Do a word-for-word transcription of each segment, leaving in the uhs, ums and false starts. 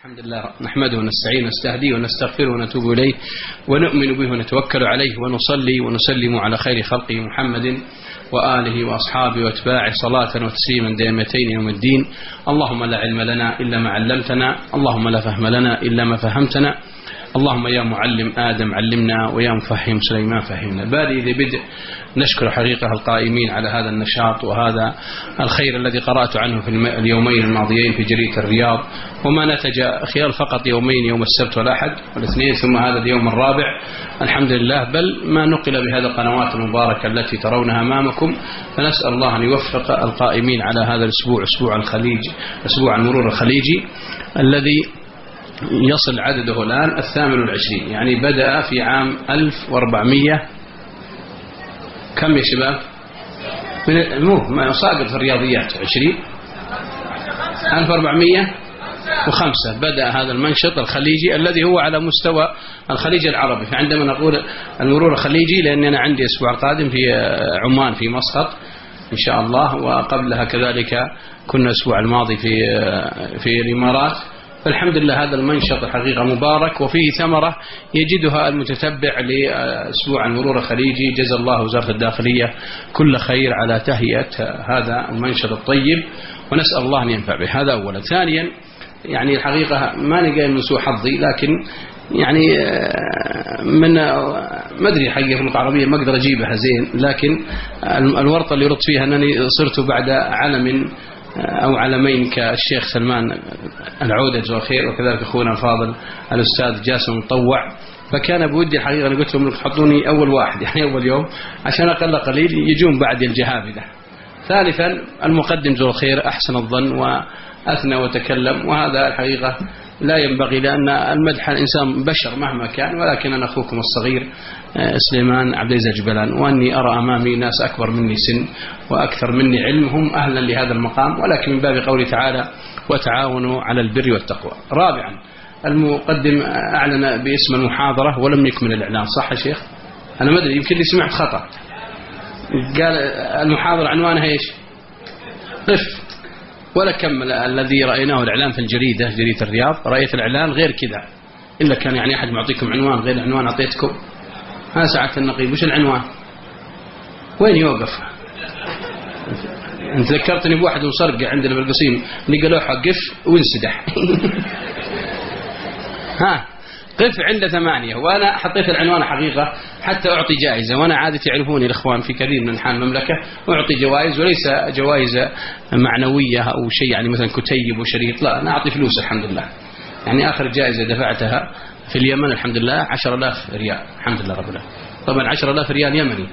الحمد لله نحمده ونستعين ونستهديه ونستغفره ونتوب إليه ونؤمن به ونتوكل عليه ونصلي ونسلم على خير خلقه محمد وآله وأصحابه واتباعه صلاة وتسليما دائمتين يوم الدين. اللهم لا علم لنا إلا ما علمتنا، اللهم لا فهم لنا إلا ما فهمتنا، اللهم يا معلم آدم علمنا ويا مفهم سليمان فهمنا. بادئ ذي بدء نشكر حقيقة القائمين على هذا النشاط وهذا الخير الذي قرأت عنه في اليومين الماضيين في جريدة الرياض، وما نتج خلال فقط يومين، يوم السبت والأحد والاثنين ثم هذا اليوم الرابع الحمد لله، بل ما نقل بهذه القنوات المباركة التي ترونها أمامكم. فنسأل الله أن يوفق القائمين على هذا الأسبوع، أسبوع الخليج، أسبوع المرور الخليجي الذي يصل عدده الآن الثامن والعشرين، يعني بدأ في عام ألف وأربعمية كم يا شباب؟ من مو ما ساقط في الرياضيات عشرين ألف وأربعمية وخمسة بدأ هذا المنشط الخليجي الذي هو على مستوى الخليج العربي. فعندما نقول المرور الخليجي لأني أنا عندي أسبوع قادم في عمان في مسقط إن شاء الله، وقبلها كذلك كنا الأسبوع الماضي في في الإمارات. فالحمد لله هذا المنشط الحقيقة مبارك وفيه ثمرة يجدها المتتبع لأسبوع المرور الخليجي. جزا الله وزارة الداخلية كل خير على تهيئة هذا المنشط الطيب، ونسأل الله أن ينفع به. هذا أولا. ثانيا يعني الحقيقة ما نقايل من سوء حظي، لكن يعني من ما أدري حقيقة في اللغة العربية ما أقدر أجيبها زين، لكن الورطة اللي رد فيها أنني صرت بعد علم أو علمين كالشيخ سلمان العودة جزاه خير، وكذلك أخونا الفاضل الأستاذ جاسم المطوع، فكان بودي الحقيقة أنا قلت لهم تحطوني أول واحد يعني أول يوم عشان أقل قليل يجون بعد الجهابذة. ثالثا المقدم جزاه خير أحسن الظن وأثنى وتكلم، وهذا الحقيقة لا ينبغي، لأن المدح الإنسان بشر مهما كان، ولكن أنا أخوكم الصغير سليمان عبد العزيز الجبلان، وأني أرى أمامي ناس أكبر مني سن وأكثر مني علم هم أهلا لهذا المقام، ولكن من باب قوله تعالى وتعاونوا على البر والتقوى. رابعا المقدم أعلن باسم المحاضرة ولم يكمل الإعلان، صح يا شيخ؟ أنا ما أدري يمكن لي سمعت خطأ. قال المحاضرة عنوانها إيش؟ قف، ولا كمل الذي رأيناه الإعلان في الجريدة جريدة الرياض. رأيت الإعلان غير كذا، إلا كان يعني أحد معطيكم عنوان غير العنوان أعطيتكم. ها ساعة النقيب وش العنوان؟ وين يوقف؟ انت ذكرتني بواحد مصرقع عندنا بالقصيم لقى لوحة قف وانسدح. ها قف عند ثمانية، وأنا حطيت العنوان حقيقة حتى أعطي جائزة، وأنا عادة يعرفوني الإخوان في كثير من أنحاء المملكة أعطي جوائز، وليس جوائز معنوية أو شيء يعني مثلا كتيب وشريط، لا أنا أعطي فلوس الحمد لله. يعني آخر جائزة دفعتها في اليمن الحمد لله عشر آلاف ريال الحمد لله رب العالمين، طبعا عشر آلاف ريال يمني.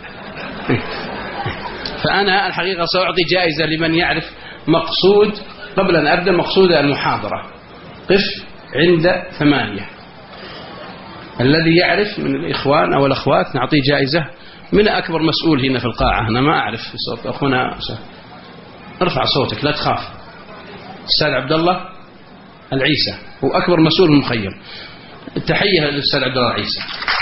فأنا الحقيقة سأعطي جائزة لمن يعرف مقصود قبل أن أبدأ مقصود المحاضرة. قف عند ثمانية، الذي يعرف من الإخوان أو الأخوات نعطيه جائزة. من أكبر مسؤول هنا في القاعة؟ أنا ما أعرف صوت أخونا، ارفع صوتك لا تخاف. الأستاذ عبد الله العيسى هو أكبر مسؤول المخيم. التحية للأستاذ عبد الله العيسى،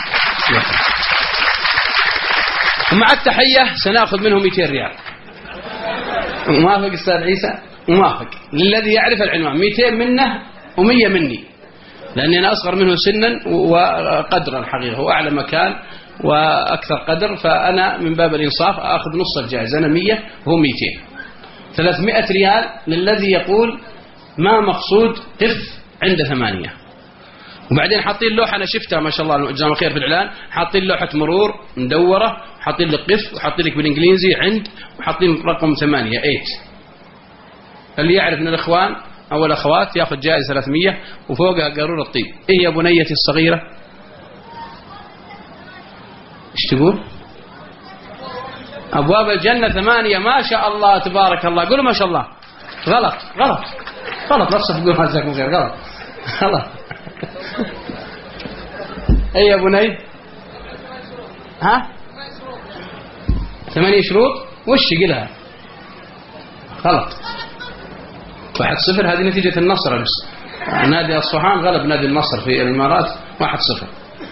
ومع التحية سنأخذ منه مئتين ريال. موافق أستاذ عيسى؟ موافق. للذي يعرف العنوان مئتين منه ومية مني، لأني أنا أصغر منه سنا وقدرا الحقيقة، هو أعلى مكان وأكثر قدر، فأنا من باب الإنصاف أخذ نص الجائزة، أنا مية وهو مئتين. ثلاثمائة ريال للذي يقول ما مقصود قف عند ثمانية. وبعدين حاطين لوحة أنا شفتها ما شاء الله جزاهم خير في الإعلان، حاطين لوحة مرور مدورة، حاطين لك قف وحاطين لك بالإنجليزي عند، وحاطين رقم ثمانية ثمانية. اللي يعرف من الإخوان أو الأخوات يأخذ جائزة ثلاثمية وفوقها قارورة الطيب. إيه يا بنيتي الصغيرة؟ إيش تقول؟ أبواب الجنة ثمانية. ما شاء الله تبارك الله. قولوا ما شاء الله. غلط غلط غلط، لا تصفقون ما جزاكم خير، غلط غلط. أي يا بني؟ ها؟ ثمانية شروط وش قلها؟ غلط. واحد صفر. هذه نتيجة النصر بس. نادي أصفهان غلب نادي النصر في الإمارات واحد صفر.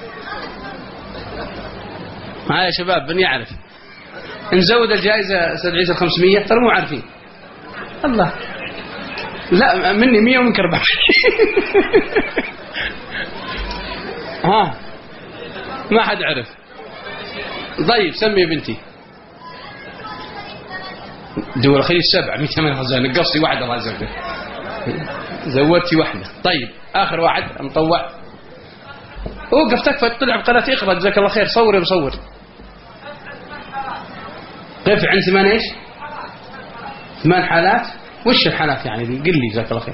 ها يا شباب بني يعرف. نزود الجائزة أستاذ عيسى الخمسمية، ترى مو عارفين. الله لا مني مية ومنك أربعة. ها ما حد عرف. طيب سمي بنتي. دول الخليج سبعة مية ثمانية خزانة نقصتي واحدة الله يزوجك زودتي واحدة. طيب آخر واحد مطوع اوقف تكفى طلع بقناة اقرأ جزاك الله خير. صور يا مصور. قف عند ثمان ايش؟ ثمان حالات. وش الحالات يعني دي؟ قل لي جزاك الله خير.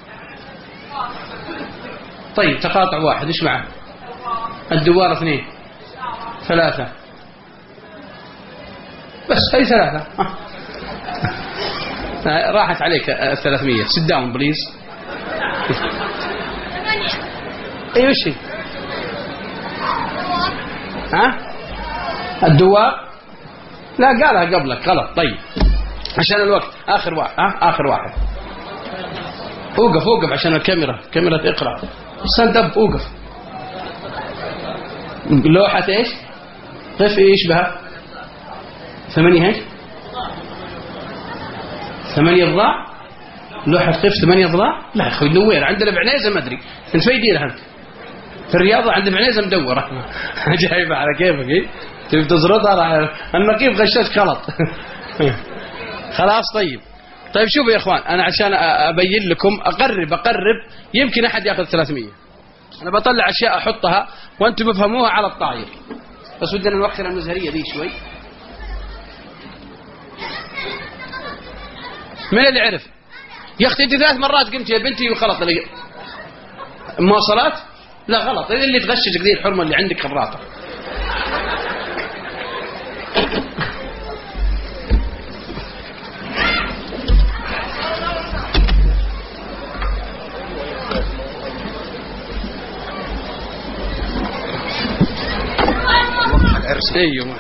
طيب تقاطع واحد ايش معه؟ الدوار اثنين ثلاثة بس هي ثلاثة. راحت عليك الثلاثمية. sit down please. اي وش هي؟ ها الدوار لا قالها قبلك غلط. طيب عشان الوقت آخر واحد. ها آخر واحد. اوقف اوقف عشان الكاميرا كاميرا اقرأ. ستاند اب اوقف. لوحة ايش؟ قف ايش بها؟ ثمانية ايش؟ ثمانية ضلاع. لوحة قف ثمانية ضلاع. لا يا اخوي نوير عندنا بعنيزة ما ادري انت في يديرها انت في الرياضة عند بعنيزة مدورة. جايبة على كيفك ايه؟ تبي تزرطها على النقيب غشاش غلط. خلاص طيب. طيب شوفوا يا اخوان انا عشان ابين لكم اقرب اقرب يمكن احد ياخذ ثلاثمية. انا بطلع اشياء احطها وانتم بفهموها على الطاير بس ودنا نوخر المزهرية ذي شوي. من اللي عرف؟ يا اختي انت ثلاث مرات قمت يا بنتي وخلط مواصلات. لا غلط. اذا اللي تغششك ذي الحرمة اللي عندك خبراته. ايوه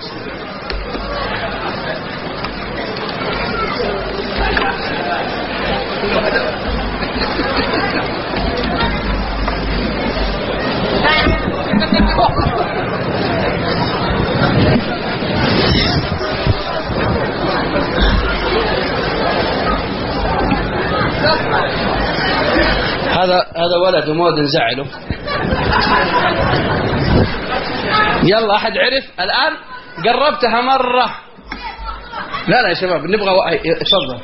هذا هذا ولد ومود نزعله. يلا أحد عرف الآن؟ قربتها مرة. لا لا يا شباب نبغى تفضل.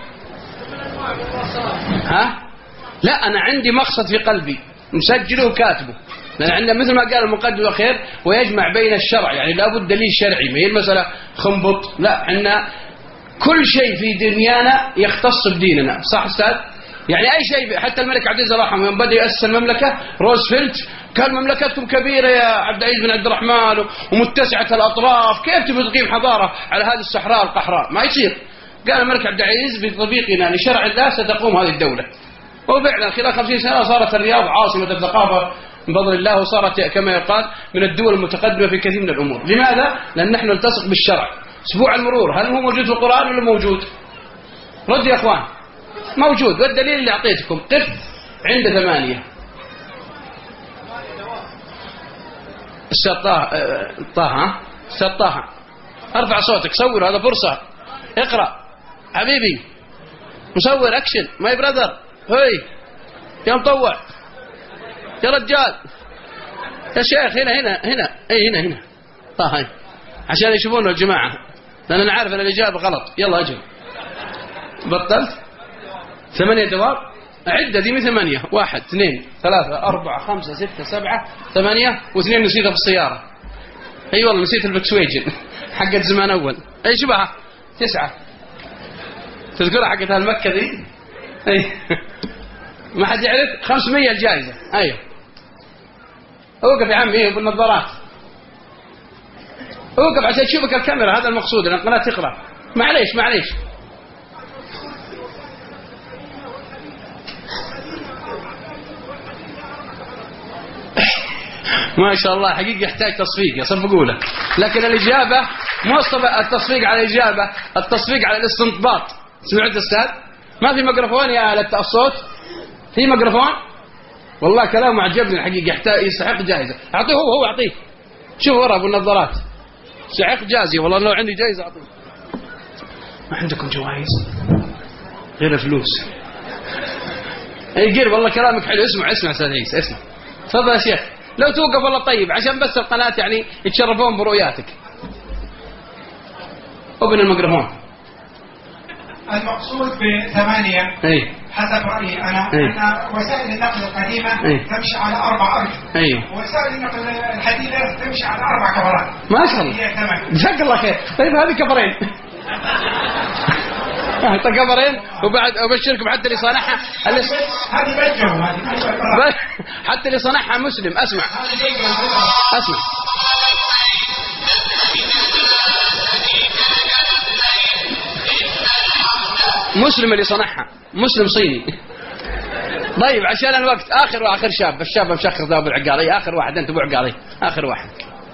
ها لا أنا عندي مقصد في قلبي مسجله وكاتبه لأن عندنا مثل ما قال المقدم الأخير ويجمع بين الشرع يعني لابد دليل شرعي ما هي المسألة خنبط. لا عندنا كل شيء في دنيانا يختص بديننا. صح أستاذ؟ يعني أي شيء حتى الملك عبد العزيز الله يرحمه يوم بدأ يأسس المملكة روزفلت قال مملكتكم كبيرة يا عبد العزيز بن عبد الرحمن ومتسعة الأطراف كيف تبي تقيم حضارة على هذه الصحراء القحراء؟ ما يصير. قال الملك عبد العزيز بتطبيقنا لشرع الله ستقوم هذه الدولة. وفعلا خلال خمسين سنة صارت الرياض عاصمة الثقافة بفضل الله وصارت كما يقال من الدول المتقدمة في كثير من الأمور. لماذا؟ لأن نحن نلتصق بالشرع. أسبوع المرور هل هو موجود في القرآن ولا موجود؟ رد يا أخوان. موجود. والدليل اللي أعطيتكم قف عند ثمانية. السطاها طه سطاها ارفع صوتك صور هذا فرصة. اقرأ حبيبي مصور اكشن ماي براذر. هاي يا مطوع يا رجال يا شيخ هنا هنا هنا اي هنا هنا طه هاي عشان يشوفونه الجماعة لأن أنا عارف أن الإجابة غلط. يلا أجل بطلت ثمانية دوار. عدة دي من ثمانية واحد اثنين ثلاثة أربعة خمسة ستة سبعة ثمانية واثنين نسيتها في السيارة. أي والله نسيت الفكسويجن حقت زمان أول. أي شبهها تسعة تذكرها حقت هالمكة ذي. أي ما حد يعرف. خمسمية الجائزة. أيوه اوقف يا عمي بالنظارات اوقف عشان تشوفك الكاميرا. هذا المقصود لأن القناة تقرأ. معليش معليش ما شاء الله حقيقة يحتاج تصفيق يصفقوا له. لكن الإجابة مو التصفيق على الإجابة التصفيق على الاستنباط. سمعت أستاذ؟ ما في ميكروفون يا آلة الصوت؟ في ميكروفون؟ والله كلامه عجبني الحقيقة يحتاج يستحق جائزة. أعطيه هو هو أعطيه. شوف ورا أبو النظارات يستحق جائزة. والله لو عندي جائزة أعطيه. ما عندكم جوائز غير فلوس؟ يقول والله كلامك حلو. اسمع اسمع استاذ عيسى اسمع. تفضل يا شيخ. لو توقف والله طيب عشان بس القناة يعني يتشرفون برؤياتك. ابن الميكروفون. المقصود بثمانية اي حسب رأيي أنا أي. أن وسائل النقل القديمة أي. تمشي على أربع أرجل. ايوه وسائل النقل الحديثة تمشي على أربع كفرات. ما شاء الله. هي ثمانية. جزاك الله خير. طيب هذه كفرين. طيب كفرين وبعد أبشركم حتى اللي صنعها اللي هذه بجهم هذه حتى اللي صنعها مسلم. أسمع أسمع مسلم اللي صنعها مسلم صيني. طيب عشان الوقت آخر وآخر شاب الشاب مشخص ذا أبو العقاري آخر واحد أنت أبو عقاري آخر واحد.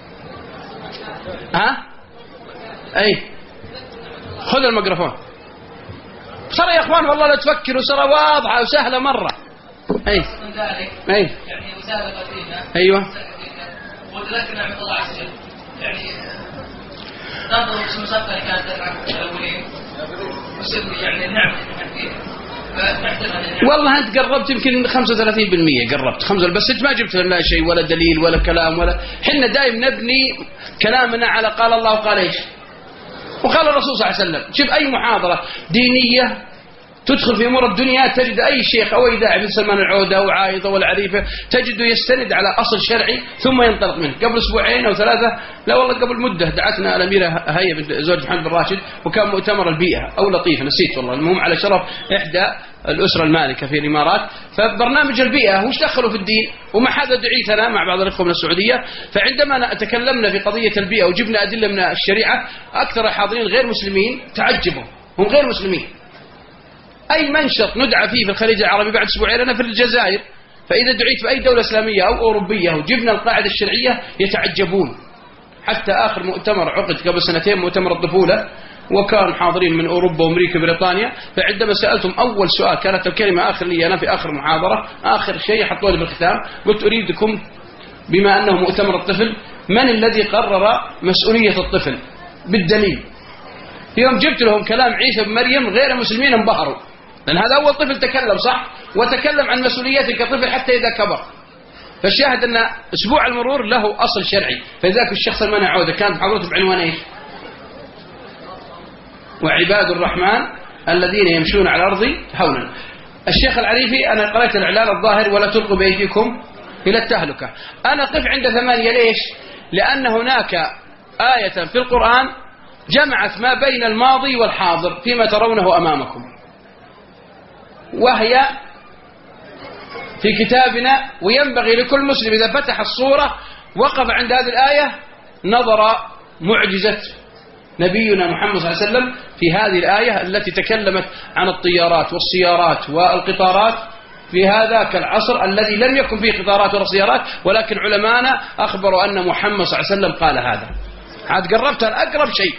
ها أي خذ الميكروفون. صار يا اخوان والله لا تفكروا صار واضحه وسهله مره. اي اي يعني وسائل قديمه. ايوه وتذكر نعمه الله عز وجل يعني ننظر في المسابقه اللي كانت تلعب الاولين وصرنا يعني النعمه اللي فيها فنعتبرها. والله انت قربت يمكن خمسة وثلاثين بالمئة قربت خمسة بس انت ما جبت لا شيء ولا دليل ولا كلام ولا. حنا دائم نبني كلامنا على قال الله وقال ايش وقال الرسول صلى الله عليه وسلم. شوف أي محاضرة دينية تدخل في أمور الدنيا تجد أي شيخ أو أي داعي مثل سلمان العودة أو عايضة والعريفة تجده يستند على أصل شرعي ثم ينطلق منه. قبل أسبوعين أو ثلاثة لا والله قبل مدة دعتنا الأميرة هيا بنت زوج محمد بن راشد وكان مؤتمر البيئة أو لطيف نسيت والله المهم على شرف إحدى الأسرة المالكة في الإمارات. فبرنامج البيئة وش دخلوا في الدين وما حدا دعيتنا مع بعض الإخوة من السعودية. فعندما تكلمنا في قضية البيئة وجبنا أدلة من الشريعة أكثر الحاضرين غير مسلمين تعجبوا هم غير مسلمين. أي منشط ندعى فيه في الخليج العربي بعد أسبوعين أنا في الجزائر فإذا دعيت في أي دولة إسلامية أو أوروبية وجبنا القاعدة الشرعية يتعجبون. حتى آخر مؤتمر عقد قبل سنتين مؤتمر الطفولة وكان حاضرين من أوروبا وأمريكا وبريطانيا. فعندما سألتم أول سؤال كانت الكلمة آخر لي أنا في آخر محاضرة آخر شيء حطوا لي بالختام قلت أريدكم بما أنه مؤتمر الطفل من الذي قرر مسؤولية الطفل بالدليل. يوم جبت لهم كلام عيسى بن مريم غير المسلمين انبهروا لأن هذا أول طفل تكلم صح وتكلم عن مسؤوليته كطفل حتى إذا كبر. فالشاهد أن أسبوع المرور له أصل شرعي. فذاك الشخص المنع عودة كانت محاضرته بعنوان إيش وعباد الرحمن الذين يمشون على الأرض هونا. الشيخ العريفي أنا قرأت الإعلان الظاهر ولا تلقوا بأيديكم إلى التهلكة. أنا قف عند ثمانية ليش لأن هناك آية في القرآن جمعت ما بين الماضي والحاضر فيما ترونه أمامكم وهي في كتابنا. وينبغي لكل مسلم إذا فتح الصورة وقف عند هذه الآية نظر معجزة نبينا محمد صلى الله عليه وسلم في هذه الآية التي تكلمت عن الطيارات والسيارات والقطارات في هذاك العصر الذي لم يكن فيه قطارات ولا سيارات ولكن علمانا أخبروا أن محمد صلى الله عليه وسلم قال هذا. عاد قربت الأقرب شيء.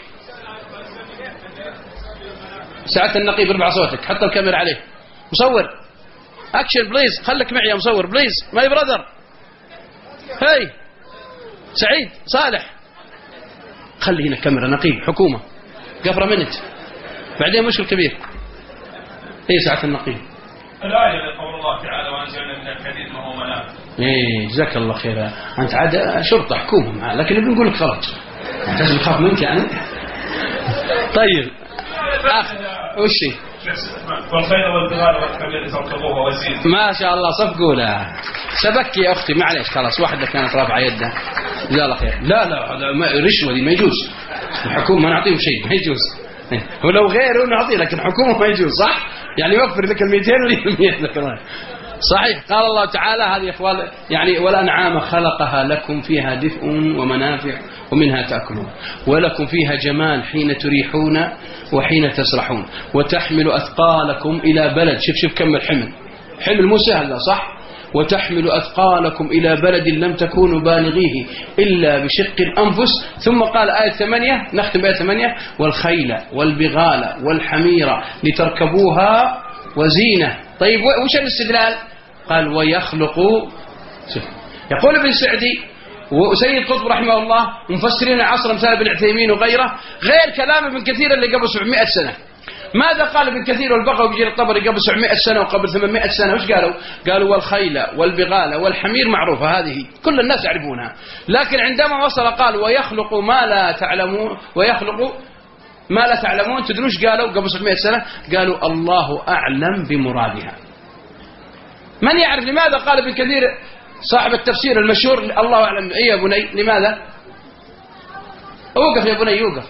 ساعة النقيب ارفع صوتك حط الكاميرا عليه مصور اكشن بليز خليك معي يا مصور بليز ماي براذر. هاي سعيد صالح خلي هنا كاميرا نقيب حكومة قفرة منت بعدين مشكل كبير. ايه ساعة النقيب الآية لقول الله تعالى وأنزلنا من الحديد ما هو منافع. ايه جزاك الله خير. انت عاد شرطة حكومة معاه لكن بنقول لك خرج انت لازم تخاف منك يعني. طيب آخر وشي والخيل والبغال والحمير تركبوها وزين. ما شاء الله صفقوا له سبك يا أختي معليش خلاص واحدة كانت رافعة يدها جزاه الله خير. لا لا هذا رشوة دي ما يجوز. الحكومة ما نعطيهم شيء ما يجوز. ولو غيره نعطيه لكن حكومة ما يجوز صح يعني يوفر لك الميتين والمية لك صحيح. قال الله تعالى هذه أخوال يعني والأنعام خلقها لكم فيها دفء ومنافع ومنها تأكلون ولكم فيها جمال حين تريحون وحين تسرحون وتحمل أثقالكم إلى بلد. شوف شوف كم الحمل حمل مو سهل صح. وتحمل أثقالكم إلى بلد لم تكونوا بالغيه إلا بشق الأنفس. ثم قال آية ثمانية نختم بآية ثمانية والخيل والبغال والحمير لتركبوها وزينة. طيب وش الاستدلال قال ويخلق. يقول ابن سعدي وسيد قطب رحمه الله مفسرين عصر مثال ابن عثيمين وغيره غير كلام ابن كثير اللي قبل سبعمائة سنة ماذا قال ابن كثير والبغوي بجرير الطبري قبل سبعمائة سنة وقبل ثمانمائة سنة؟ وش قالوا؟ قالوا والخيل والبغال والحمير معروفة هذه كل الناس يعرفونها، لكن عندما وصل قال ويخلق ما لا تعلمون، ويخلق ما لا تعلمون، تدرون ايش قالوا قبل سبعمائة سنة؟ قالوا الله أعلم بمرادها. من يعرف لماذا قال ابن كثير صاحب التفسير المشهور الله أعلم؟ إيه يا بني لماذا؟ اوقف يا بني اوقف.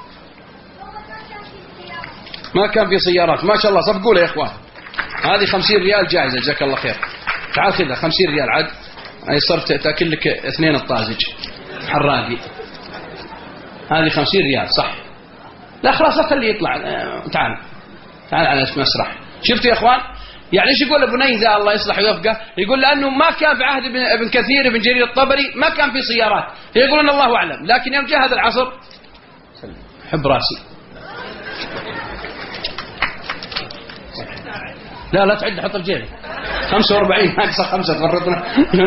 ما كان في سيارات ما شاء الله، صفقوا له يا اخوان. هذه خمسين ريال جائزة جزاك الله خير. تعال خذها خمسين ريال عاد، أي صرت تأكل لك اثنين الطازج حراقي. هذه خمسين ريال صح؟ لا خلاص خليه يطلع. تعال تعال على مسرح. شفتوا يا اخوان؟ يعني ايش يقول ابو نيذا الله يصلح ويوفقه؟ يقول لانه ما كان في عهد ابن كثير بن جرير الطبري ما كان في سيارات، يقولون الله اعلم، لكن يوم جاء هذا العصر حب راسي. لا لا تعد حط في جيبي خمسة وأربعين ناقصه خمسة فرطنا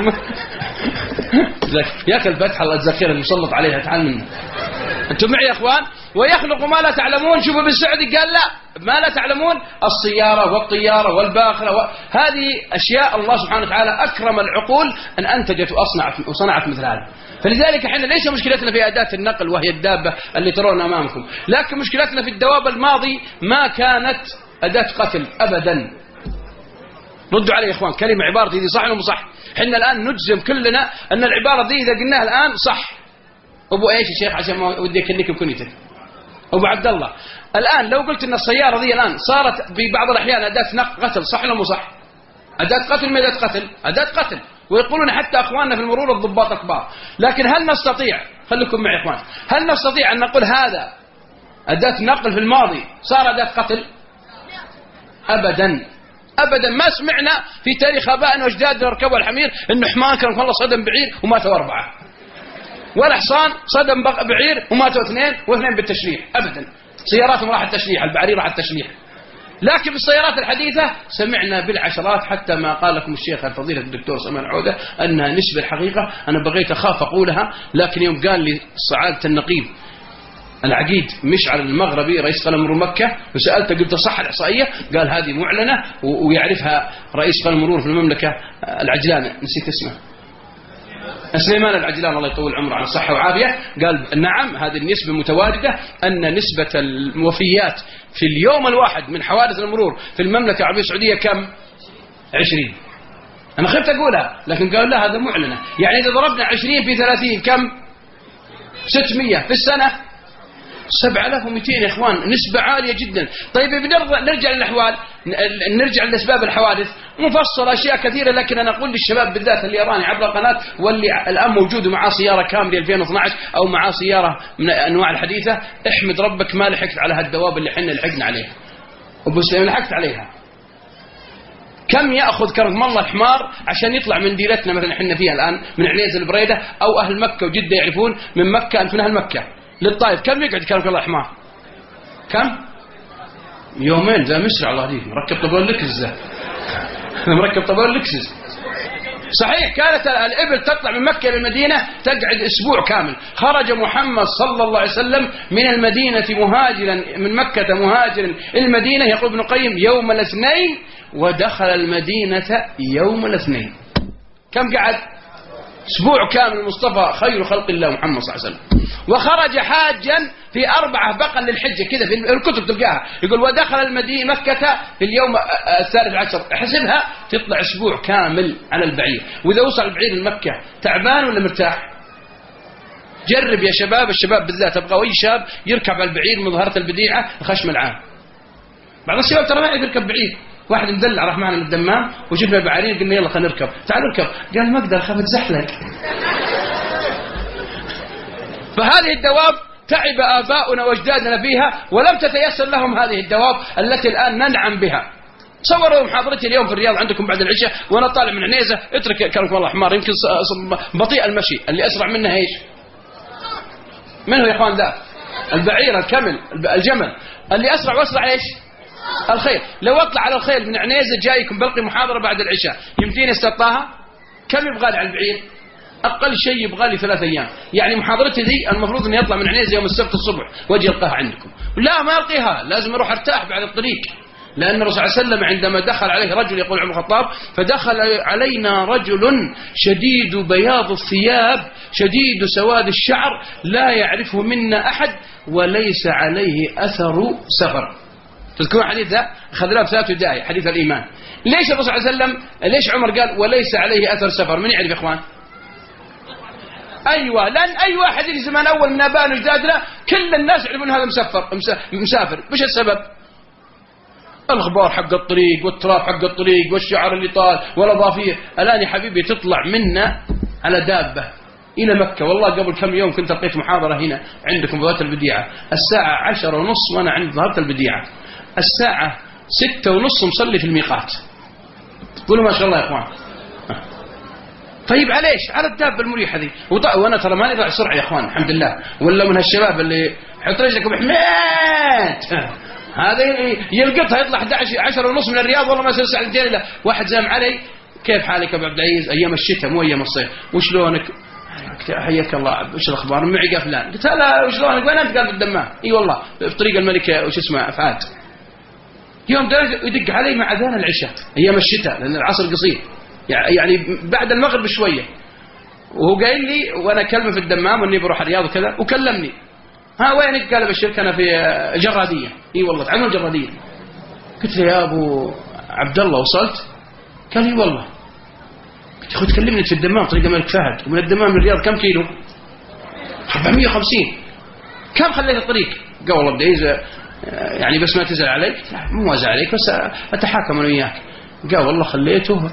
يا اخي الفتحه الله الذخيره المسلط عليها تعال منه. انتم معي يا اخوان؟ ويخلق ما لا تعلمون. شوفوا ابن سعدي قال لا ما لا تعلمون السياره والطياره والباخره و... هذه اشياء الله سبحانه وتعالى اكرم العقول ان انتجت واصنعت وصنعت مثل هذا. فلذلك احنا ليس مشكلتنا في اداه النقل وهي الدابه اللي ترون امامكم، لكن مشكلتنا في الدواب الماضي ما كانت اداه قتل ابدا. ردوا علي يا اخوان، كلمه عباره دي صح ولا مو صح؟ احنا الان نجزم كلنا ان العباره دي اذا قلناها الان صح. ابو ايش يا شيخ عشان ما ودي اكلمك بكنيتك؟ ابو عبد الله، الان لو قلت ان السياره دي الان صارت ببعض الاحيان اداه نقل قتل، صح ولا مو صح؟ اداه قتل ما اداه قتل؟ اداه قتل، ويقولون حتى اخواننا في المرور الضباط الكبار. لكن هل نستطيع، خليكم معي يا اخوان، هل نستطيع ان نقول هذا اداه نقل في الماضي صار اداه قتل؟ ابدا ابدا. ما سمعنا في تاريخ ابائنا واجدادنا ركبوا الحمير انه حمار كان والله صدم بعير وماتوا اربعه، ولا حصان صدم بعير وماتوا اثنين واثنين بالتشريح ابدا. سياراتهم راحت تشريح، البعرير راحت تشريح. لكن بالسيارات الحديثه سمعنا بالعشرات، حتى ما قال لكم الشيخ الفضيله الدكتور سلمان عوده انها نسبه الحقيقه. انا بغيت اخاف اقولها، لكن يوم قال لي سعاده النقيب العقيد مشعل المغربي رئيس قلم مرور مكة وسألته قلت صح الإحصائية؟ قال هذه معلنة ويعرفها رئيس قلم مرور في المملكة العجلان، نسيت اسمه، سليمان العجلان الله يطول عمره على الصحة وعافية. قال نعم هذه النسبة متواردة، أن نسبة الوفيات في اليوم الواحد من حوادث المرور في المملكة العربية السعودية كم؟ عشرين. أنا خفت أقولها لكن قال لا هذا معلنة. يعني إذا ضربنا عشرين في ثلاثين كم؟ ستمائة في السنة سبعة آلاف ومئتين يا إخوان، نسبة عالية جدا. طيب نرجع للأحوال، نرجع لأسباب الحوادث مفصل أشياء كثيرة، لكن أنا أقول للشباب بالذات اللي يراني عبر القناة واللي الآن موجود معاه سيارة كامري ألفين واثني عشر أو معاه سيارة من أنواع الحديثة، احمد ربك ما لحقت على هالدواب اللي حنا لحقنا عليها أبو سليم، لحقت عليها. كم يأخذ كرم الله الحمار عشان يطلع من ديرتنا مثلا حنا فيها الآن من عنيز البريدة أو أهل مكة وجدة يعرفون من مكة من أهل مكة للطائف كم يقعد كرم الله حمار؟ كم؟ يومين ذا مسرع الله يهديك، مركب طبول لكزز مركب طبول لكزز. صحيح كانت الإبل تطلع من مكة إلى المدينة تقعد أسبوع كامل. خرج محمد صلى الله عليه وسلم من المدينة مهاجرا من مكة مهاجرا إلى المدينة، يقول ابن القيم يوم الاثنين ودخل المدينة يوم الاثنين. كم قعد؟ أسبوع كامل. المصطفى خير خلق الله محمد صلى الله عليه وسلم. وخرج حاجا في أربعة بقا للحجة كذا في الكتب تلقاها، يقول ودخل المدينة مكة في اليوم الثالث عشر. احسبها تطلع أسبوع كامل على البعير. وإذا وصل البعير لمكة تعبان ولا مرتاح؟ جرب يا شباب، الشباب بالذات أبغى أي شاب يركب على البعير من ظهرة البديعة الخشم العام. بعض الشباب ترى ما يعرف يركب بعير. واحد مدلع راح معنا من الدمام وجبنا بعرير قلنا يلا خلينا نركب، تعال نركب، قال ما اقدر خاف اتزحلق. فهذه الدواب تعب آباؤنا واجدادنا فيها ولم تتيسر لهم هذه الدواب التي الآن ننعم بها. تصوروا محاضرتي اليوم في الرياض عندكم بعد العشاء وانا طالع من عنيزة، اترك كرمكم الله حمار يمكن بطيء المشي، اللي اسرع منه ايش؟ من هو يا اخوان ذا؟ البعير الكمل الجمل. اللي اسرع واسرع ايش؟ الخيل. لو اطلع على الخيل من عنيزة جايكم بلقي محاضرة بعد العشاء يمكن يستطاها؟ كم يبغى على البعير؟ أقل شيء يبغى لي ثلاث أيام. يعني محاضرتي ذي المفروض أن يطلع من عنيزة يوم السبت الصبح وأجي ألقاها عندكم. لا ما ألقيها، لازم أروح أرتاح بعد الطريق. لأن الرسول صلى الله عليه وسلم عندما دخل عليه رجل يقول عمر الخطاب فدخل علينا رجل شديد بياض الثياب شديد سواد الشعر لا يعرفه منا أحد وليس عليه أثر سفر. تذكرون الحديث ذا أخذناه في ثلاث دقائق حديث الإيمان. ليش الرسول صلى الله عليه وسلم ليش عمر قال وليس عليه أثر سفر؟ من يعرف يا إخوان؟ أيوة، لأن أي واحد يجي زمان أول من آبائنا وأجدادنا كل الناس يعرفون هذا مسافر مسافر. وش السبب؟ الغبار حق الطريق والتراب حق الطريق والشعر اللي طال والأظافير. الآن يا حبيبي تطلع منا على دابة إلى مكة. والله قبل كم يوم كنت لقيت محاضرة هنا عندكم بوابة البديعة الساعة عشرة ونص وأنا عند ظهرت البديعة الساعة ستة ونص مصلي في الميقات. قولوا ما شاء الله يا إخوان. طيب عليش؟ على الدابة المريحة ذي. وأنا ترى ماني ضاع سرعة يا إخوان الحمد لله. ولا من هالشباب اللي حط رجلك بحمات هذا يلقطها يطلع أحد عشر عشرة ونص من الرياض والله ما يصير ساعتين إلا واحد زام علي كيف حالك أبو عبد العزيز أيام الشتاء مو أيام الصيف وشلونك حياك الله وش الأخبار معي فلان. قلت لا وشلونك وين أنت؟ قال في الدمام. إي والله في طريق الملكة وش اسمه فهد. يوم درجة يدق علي مع أذان العشاء أيام الشتاء لأن العصر قصير يعني بعد المغرب بشوية وهو قايل لي وأنا كلمة في الدمام وإني بروح الرياض وكذا وكلمني ها وينك؟ قال بالشركة أنا في جرادية. إي والله تعمل جرادية. قلت له يا أبو عبد الله وصلت؟ قال لي والله. قلت أخوي تكلمني في الدمام طريق الملك فهد ومن الدمام للرياض كم كيلو؟ أربعمية وخمسين. كم خليت الطريق؟ قال والله بدي يعني بس ما تزعل عليك. لا مو أزعل عليك بس أتحاكم أنا وياك. قال والله خليته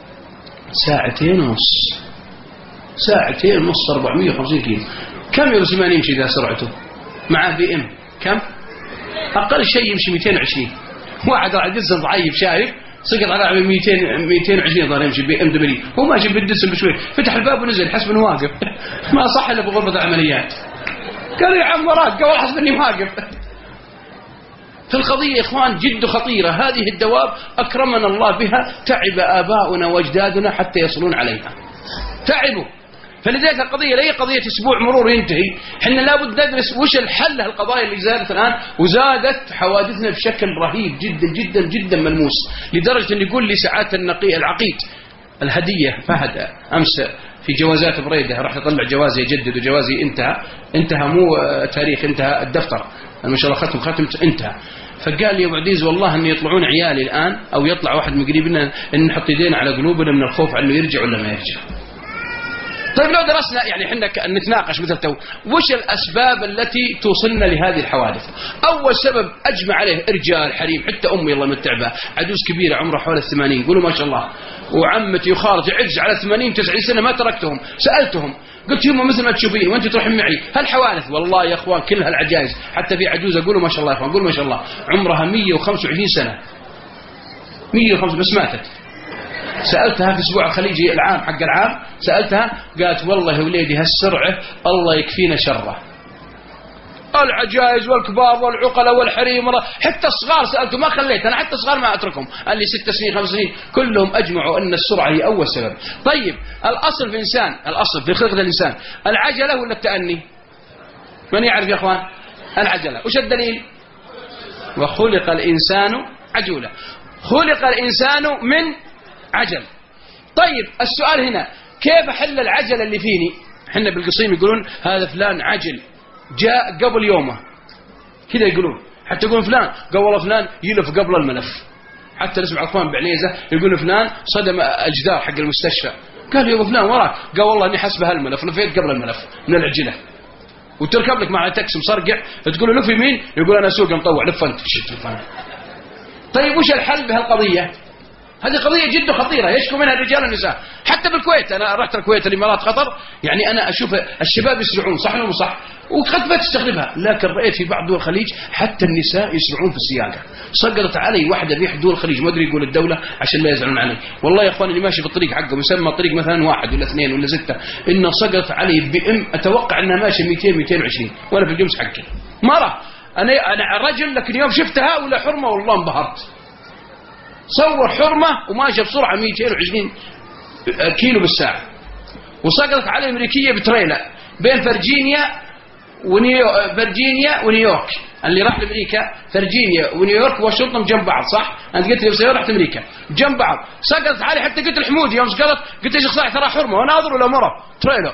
ساعتين ونص ساعتين ونص أربعمية وخمسين كيلو. كم يا زمان يمشي ذا سرعته معاه بي ام؟ كم أقل شيء يمشي مئتين وعشرين. واحد على الدسم ضعيف شايف سقط على مئتين مئتين وعشرين ضار يمشي بي ام دبليو هو ماشي بالدسم بشوي فتح الباب ونزل حسب انه واقف ما صح الا بغرفة العمليات. قال يا عم وراك قال حسب اني واقف. فالقضية يا إخوان جد خطيرة. هذه الدواب أكرمنا الله بها تعب آباؤنا وأجدادنا حتى يصلون عليها تعبوا. فلذلك القضية لا هي قضية أسبوع مرور ينتهي. حنا لابد ندرس وش الحل هالقضايا اللي زادت الآن وزادت حوادثنا بشكل رهيب جدا جدا جدا ملموس لدرجة أن يقول لي ساعات النقي العقيد الهدية فهد أمس في جوازات بريدة راح يطلع جوازي يجدد وجوازي انتهى انتهى مو تاريخ انتهى الدفتر ما شاء الله ختم ختم انتهى. فقال لي يا ابو عزيز والله ان يطلعون عيالي الآن أو يطلع واحد من قريبنا ان نحط يدينا على قلوبنا من الخوف عنه يرجع ولا ما يرجع. طيب لو درسنا يعني احنا نتناقش مثل تو وش الأسباب التي توصلنا لهذه الحوادث. أول سبب أجمع عليه رجال حريم حتى أمي الله متعبة عجوز كبيرة عمرها حوالي الثمانين قولوا ما شاء الله وعمتي وخالتي عجز على ثمانين تسعين سنة ما تركتهم سألتهم قلت هم مثل ما تشوفين وانت تروحين معي هالحوادث والله يا اخوان كلها العجائز حتى في عجوزة قولوا ما شاء الله يا اخوان قولوا ما شاء الله عمرها مئة وخمسة وعشرين سنة مئة وخمسة بس ماتت. سألتها في أسبوع الخليجي العام حق العام سألتها قالت والله يا وليدي هالسرعة الله يكفينا شره. العجائز والكبار والعقلاء والحريم حتى الصغار سألته ما خليت أنا حتى الصغار ما أتركهم قال لي ست سنين خمس سنين كلهم أجمعوا أن السرعة هي أول سبب. طيب الأصل في الإنسان الأصل في خلقة الإنسان العجلة ولا التأني؟ من يعرف يا أخوان؟ العجلة. وش الدليل؟ وخلق الإنسان عجولة خلق الإنسان من عجل. طيب السؤال هنا كيف أحل العجل اللي فيني؟ حنا بالقصيم يقولون هذا فلان عجل جاء قبل يومه كذا يقولون حتى يقولون فلان قال والله فلان يلف قبل الملف. حتى نسمع اخوان بعنيزه يقولون فلان صدم الجدار حق المستشفى قال يا ابو فلان وراك قال والله اني حسب هالملف لفيت قبل الملف من العجله. وتركب لك مع تاكسي مصرقع تقول له لف يمين يقول انا سوق مطوع لف انت. طيب وش الحل بهالقضيه؟ هذه قضية جد خطيرة يشكو منها الرجال والنساء. حتى بالكويت أنا رحت الكويت الإمارات قطر يعني أنا أشوف الشباب يسرعون صح ولا مو صح وقد ما تستخدمها لكن رأيت في بعض دول الخليج حتى النساء يسرعون في السياقة. سقطت علي واحدة في دول الخليج ما أدري يقول الدولة عشان لا يزعلون علي والله يا أخوان اللي ماشي في الطريق حقه مسمى طريق مثلا واحد ولا اثنين ولا ستة إنه سقطت علي بإم أتوقع إنها ماشية مئتين مئتين وعشرين وأنا في الجمس حقي مرة أنا أنا رجل لكن يوم شفتها ولا حرمة والله انبهرت. صور حرمة وماشي بسرعة مئتين وعشرين كيلو بالساعة وسقطت على الأمريكية بتريلا بين فرجينيا ونيو فرجينيا ونيويورك. اللي راح لأمريكا فرجينيا ونيويورك واشنطن جنب بعض صح؟ أنت قلت لي بسيارة رحت أمريكا جنب بعض، سقطت علي حتى قلت الحمودي يوم سقطت قلت يا شيخ صالح ترى حرمة وأنا أناظر ولا مرة تريلا.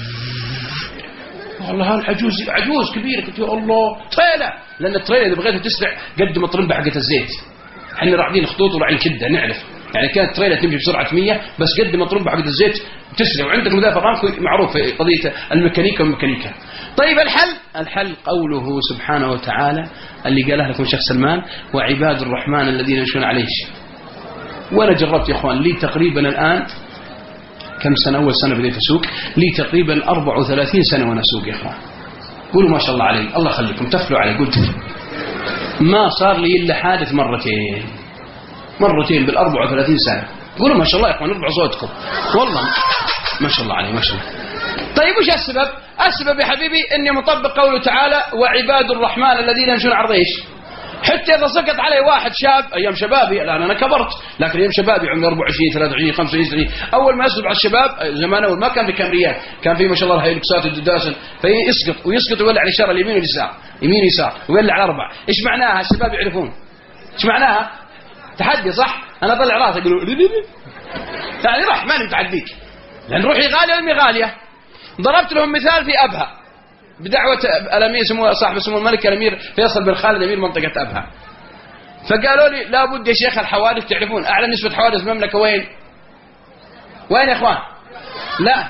والله العجوز عجوز كبير قلت يا الله تريلا، لأن التريلا إذا بغيتها تسرع قد ما طرمبة حقت الزيت. احنا رايحين خطوط ورايحين كده نعرف يعني كانت تريلا تمشي بسرعة مية بس قد ما طرمبة حقت الزيت تسرع. وعندك مدافع رامكو معروف في قضية الميكانيكا والميكانيكا. طيب الحل الحل قوله سبحانه وتعالى اللي قاله لكم شيخ سلمان وعباد الرحمن الذين يمشون عليه. وانا جربت يا اخوان لي تقريبا الان كم سنة، أول سنة بديت أسوق لي تقريبا أربعة وثلاثين سنة وأنا أسوق يا إخوان. قولوا ما شاء الله علي، الله يخليكم تفلوا علي. قلت ما صار لي إلا حادث مرتين مرتين بالأربعة وثلاثين سنة. قولوا ما شاء الله يا إخوان ارفعوا صوتكم والله ما شاء الله علي ما شاء الله. طيب وش السبب؟ السبب يا حبيبي إني مطبق قوله تعالى وعباد الرحمن الذين يمشون على الأرض. حتى إذا سقط علي واحد شاب أيام شبابي، الآن أنا كبرت لكن أيام شبابي عمري أربعة وعشرين ثلاثة وعشرين خمسة وعشرين أول ما يسقط على الشباب زمان أول ما كان في كامريات كان في ما شاء الله هيلكسات الدداسن فيسقط ويسقط ويولع على الشارع اليمين واليسار يمين يسار ويولع على أربع. إيش معناها؟ الشباب يعرفون إيش معناها؟ تحدي صح؟ أنا طلع راسي يقولوا يعني راح ما نتعديك لأن روحي غالية وأمي غالية. ضربت لهم مثال في أبها بدعوة الأمير سمو صاحب سمو الملك الأمير فيصل بن خالد أمير منطقة أبها. فقالوا لي لابد يا شيخ الحوادث تعرفون أعلى نسبة حوادث المملكة وين؟ وين يا إخوان؟ لا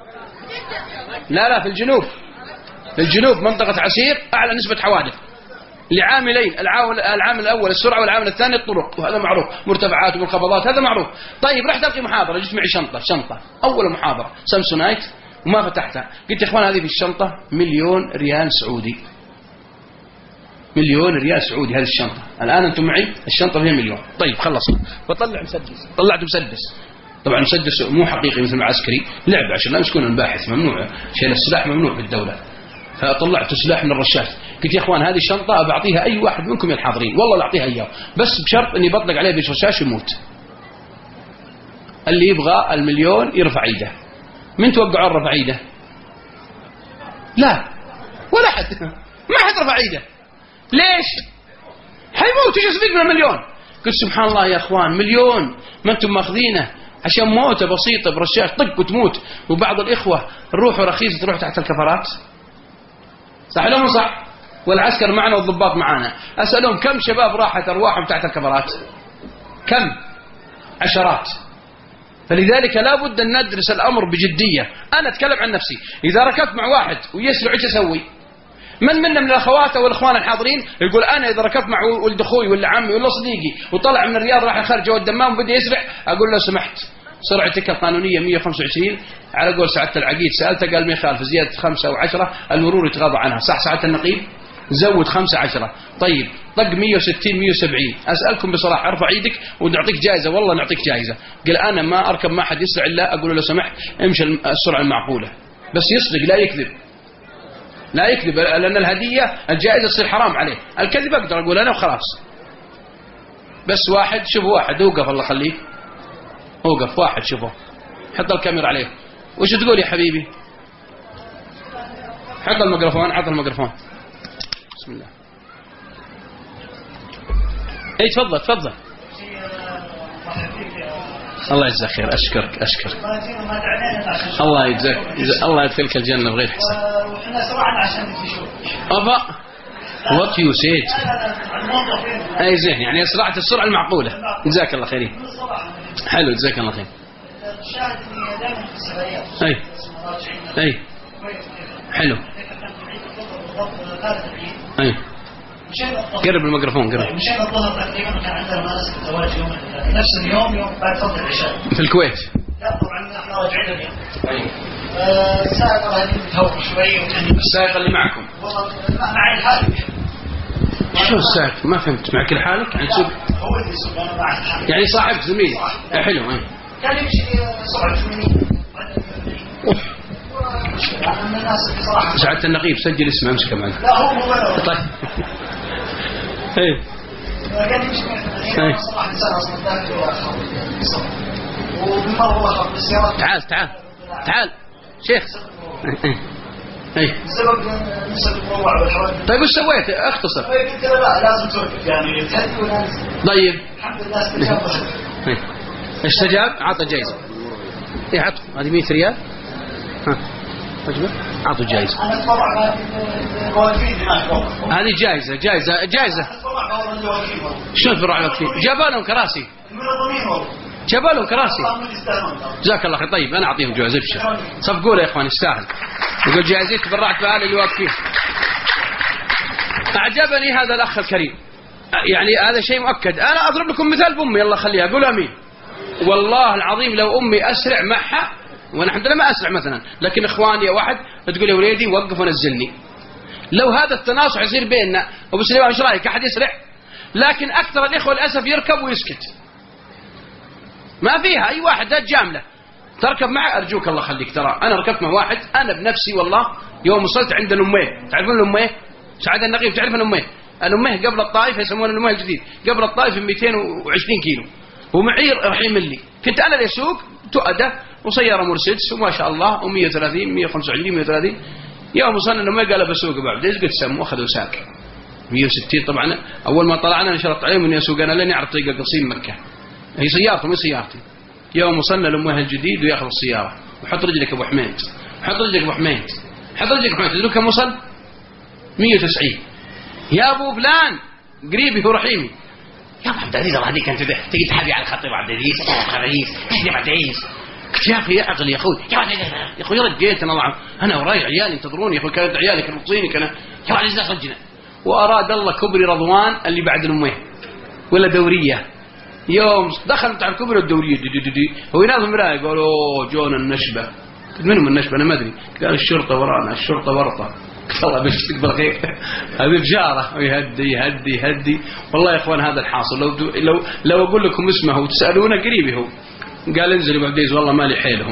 لا لا في الجنوب في الجنوب منطقة عسير أعلى نسبة حوادث لعاملين العامل الأول السرعة والعامل الثاني الطرق وهذا معروف مرتفعات ومنخفضات هذا معروف. طيب رحت ألقي محاضرة جبت معي شنطة شنطة أول محاضرة سامسونايت وما فتحتها قلت يا إخوان هذه في الشنطة مليون ريال سعودي مليون ريال سعودي هذه الشنطة. الآن أنتم معي الشنطة فيها مليون. طيب خلصنا بطلع مسدس طلعت مسدس طبعا مسدس مو حقيقي مثل العسكري لعب عشان لا يكون الباحث ممنوع شيل السلاح ممنوع في الدولة. فطلعت سلاح من الرشاش قلت يا إخوان هذه الشنطة بعطيها أي واحد منكم يا الحاضرين والله لا أعطيها إياه بس بشرط إني بطلق عليه بالرشاش يموت. اللي يبغى المليون يرفع ايده. من توقعوا رفع ايده؟ لا ولا حد ما حد رفع ايده. ليش؟ حيموت ايش يصير من المليون؟ قلت سبحان الله يا اخوان مليون ما انتم ماخذينه عشان موته بسيطه برشاش طق وتموت. وبعض الاخوه الروح رخيصه تروح تحت الكفرات صح ولا مو صح؟ والعسكر معنا والضباط معنا. اسالهم كم شباب راحت ارواحهم تحت الكفرات؟ كم؟ عشرات. فلذلك لا بد أن ندرس الأمر بجدية. أنا أتكلم عن نفسي إذا ركبت مع واحد ويسرع إيش أسوي؟ من منا من الأخوات أو الأخوان الحاضرين يقول أنا إذا ركبت مع ولد أخوي ولا عمي ولا صديقي وطلع من الرياض راح يخرج جوا الدمام وبدأ يسرع أقول له سمحت سرعتك القانونية مية وخمسة وعشرين على قول سعادة العقيد سألته قال ما يخالف زيادة خمسة وعشرة المرور يتغاضى عنها صح سعادة النقيب؟ زود خمسة عشرة. طيب طق مية وستين مية وسبعين أسألكم بصراحة ارفع ايدك ونعطيك جائزة والله نعطيك جائزة. قال أنا ما أركب ما حد يسرع إلا أقول له لو سمحت امشي السرعة المعقولة بس يصدق لا يكذب لا يكذب لأن الهدية الجائزة تصير حرام عليه. الكذب أقدر أقول أنا وخلاص. بس واحد شوف واحد اوقف الله خليك اوقف واحد شوفه حط الكاميرا عليه وش تقول يا حبيبي؟ حط الميكروفون حط الميكروفون بسم الله. اي تفضل تفضل. الله يجزاك خير اشكرك اشكرك الله يجزاك الله يدخلك الجنه بغير حساب. وحنا سرعنا عشان نشوف ابا وات يو سيد اي زين يعني اسرعت السرعه المعقوله. جزاك الله خير حلو جزاك الله خير. الشاهد اني دائما في السفريات اي اي حلو اي قرب الميكروفون قرب. مشينا الظهر تقريبا كان عندنا مناسك الزواج يوم نفس اليوم يوم بعد صلاه العشاء في الكويت. لا طبعا احنا راجعين اليوم. السائق الله يهديه متهور شوي وكان السائق اللي معكم والله معي الحالك. شو السائق ما فهمت معك لحالك يعني سوق هو اللي يسوق انا معي الحالك يعني صاحب زميلي حلو اي كان يمشي سرعه ثمانين. سعادة النقيب سجل اسمه امسكه معنا. لا هو هو طيب ايه قال يمشي من صراحه انسان اصلا داخل وبالمره والله بالسيارات تعال تعال تعال شيخ. اي بسبب نسب المروع والحوادث. طيب وش سويت؟ اختصر. قلت له لا لازم توقف يعني تهدي ولا طيب الحمد لله استجاب. استجاب عطى جايزة. ايه عطوا هذه مئة ريال. ها وجبه عطوا جايزة. انا اتبرع بوالدين هناك. هذه جايزة جايزة جايزة. شلون تبرع الوكيل؟ جابوا لهم كراسي. المنظمين والله. جابوا لهم كراسي. جزاك الله خير. طيب انا اعطيهم جوائز ابشر. صفقوا له يا اخوان يستاهل. يقول جائزتي تبرعت بها اللي واقفين. اعجبني هذا الاخ الكريم. يعني هذا شيء مؤكد. انا اضرب لكم مثال بامي يلا خليها قول امين. والله العظيم لو امي اسرع معها وانا الحمد لله ما اسرع مثلا لكن اخواني يا واحد تقول يا وليدي وقف ونزلني. لو هذا التناصح يصير بيننا ابو سليمان ايش رايك؟ احد يسرع؟ لكن اكثر الاخوه للاسف يركب ويسكت. ما فيها اي واحد ذات جامله تركب معه ارجوك الله خليك. ترى انا ركبت مع واحد انا بنفسي والله يوم وصلت عند الاميه. تعرفون الاميه؟ سعد النقيب تعرف الاميه؟ الاميه قبل الطائف يسمونها الاميه الجديد قبل الطائف ب مئتين وعشرين كيلو ومعير رحيم لي. كنت انا اللي اسوق تؤده وسياره مرسيدس وما شاء الله و130 مئة وخمسة وعشرين مئة وثلاثين. يوم وصلنا الاميه قال بسوق بعد ايش قلت سموا اخذوا ساك مئة وستين. طبعا اول ما طلعنا انا شرطت عليهم اني اسوق انا لاني اعرف طريق قصيم مكه. هي سيارته مو سيارتي. يوم وصلنا لأمه الجديد وياخذ السيارة وحط رجلك أبو حميد حط رجلك أبو حميد حط رجلك أبو حميد. تدرون كم وصل؟ مئة وتسعين. يا أبو فلان قريبي هو رحيمي. يا أبو عبد العزيز الله يهديك أنت تجي تحبي على خطيب عبد العزيز. يا عبد العزيز اهدي عبد العزيز. قلت يا أخي يا عقل يا أخوي يا عبد العزيز يا أخوي رجيت أنا الله أنا وراي عيالي ينتظروني يا أخوي كانت عيالي كانوا مقصيني كان يا عبد العزيز خرجنا. وأراد الله كبري رضوان اللي بعد الأمية ولا دورية. يوم دخلت على الكبرى الدورية دي دي دي هو يناظر مراية قالوا اوه جونا النشبة. قلت منهم النشبة انا ما ادري. قال الشرطة ورانا الشرطة ورطة. قلت الله بيشتك بالخير هذه بجارة ويهدي يهدي يهدي. والله يا اخوان هذا الحاصل. لو لو لو اقول لكم اسمه وتسالونه قريبي هو. قال انزل يا ابو عبد العزيز والله مالي حيلهم.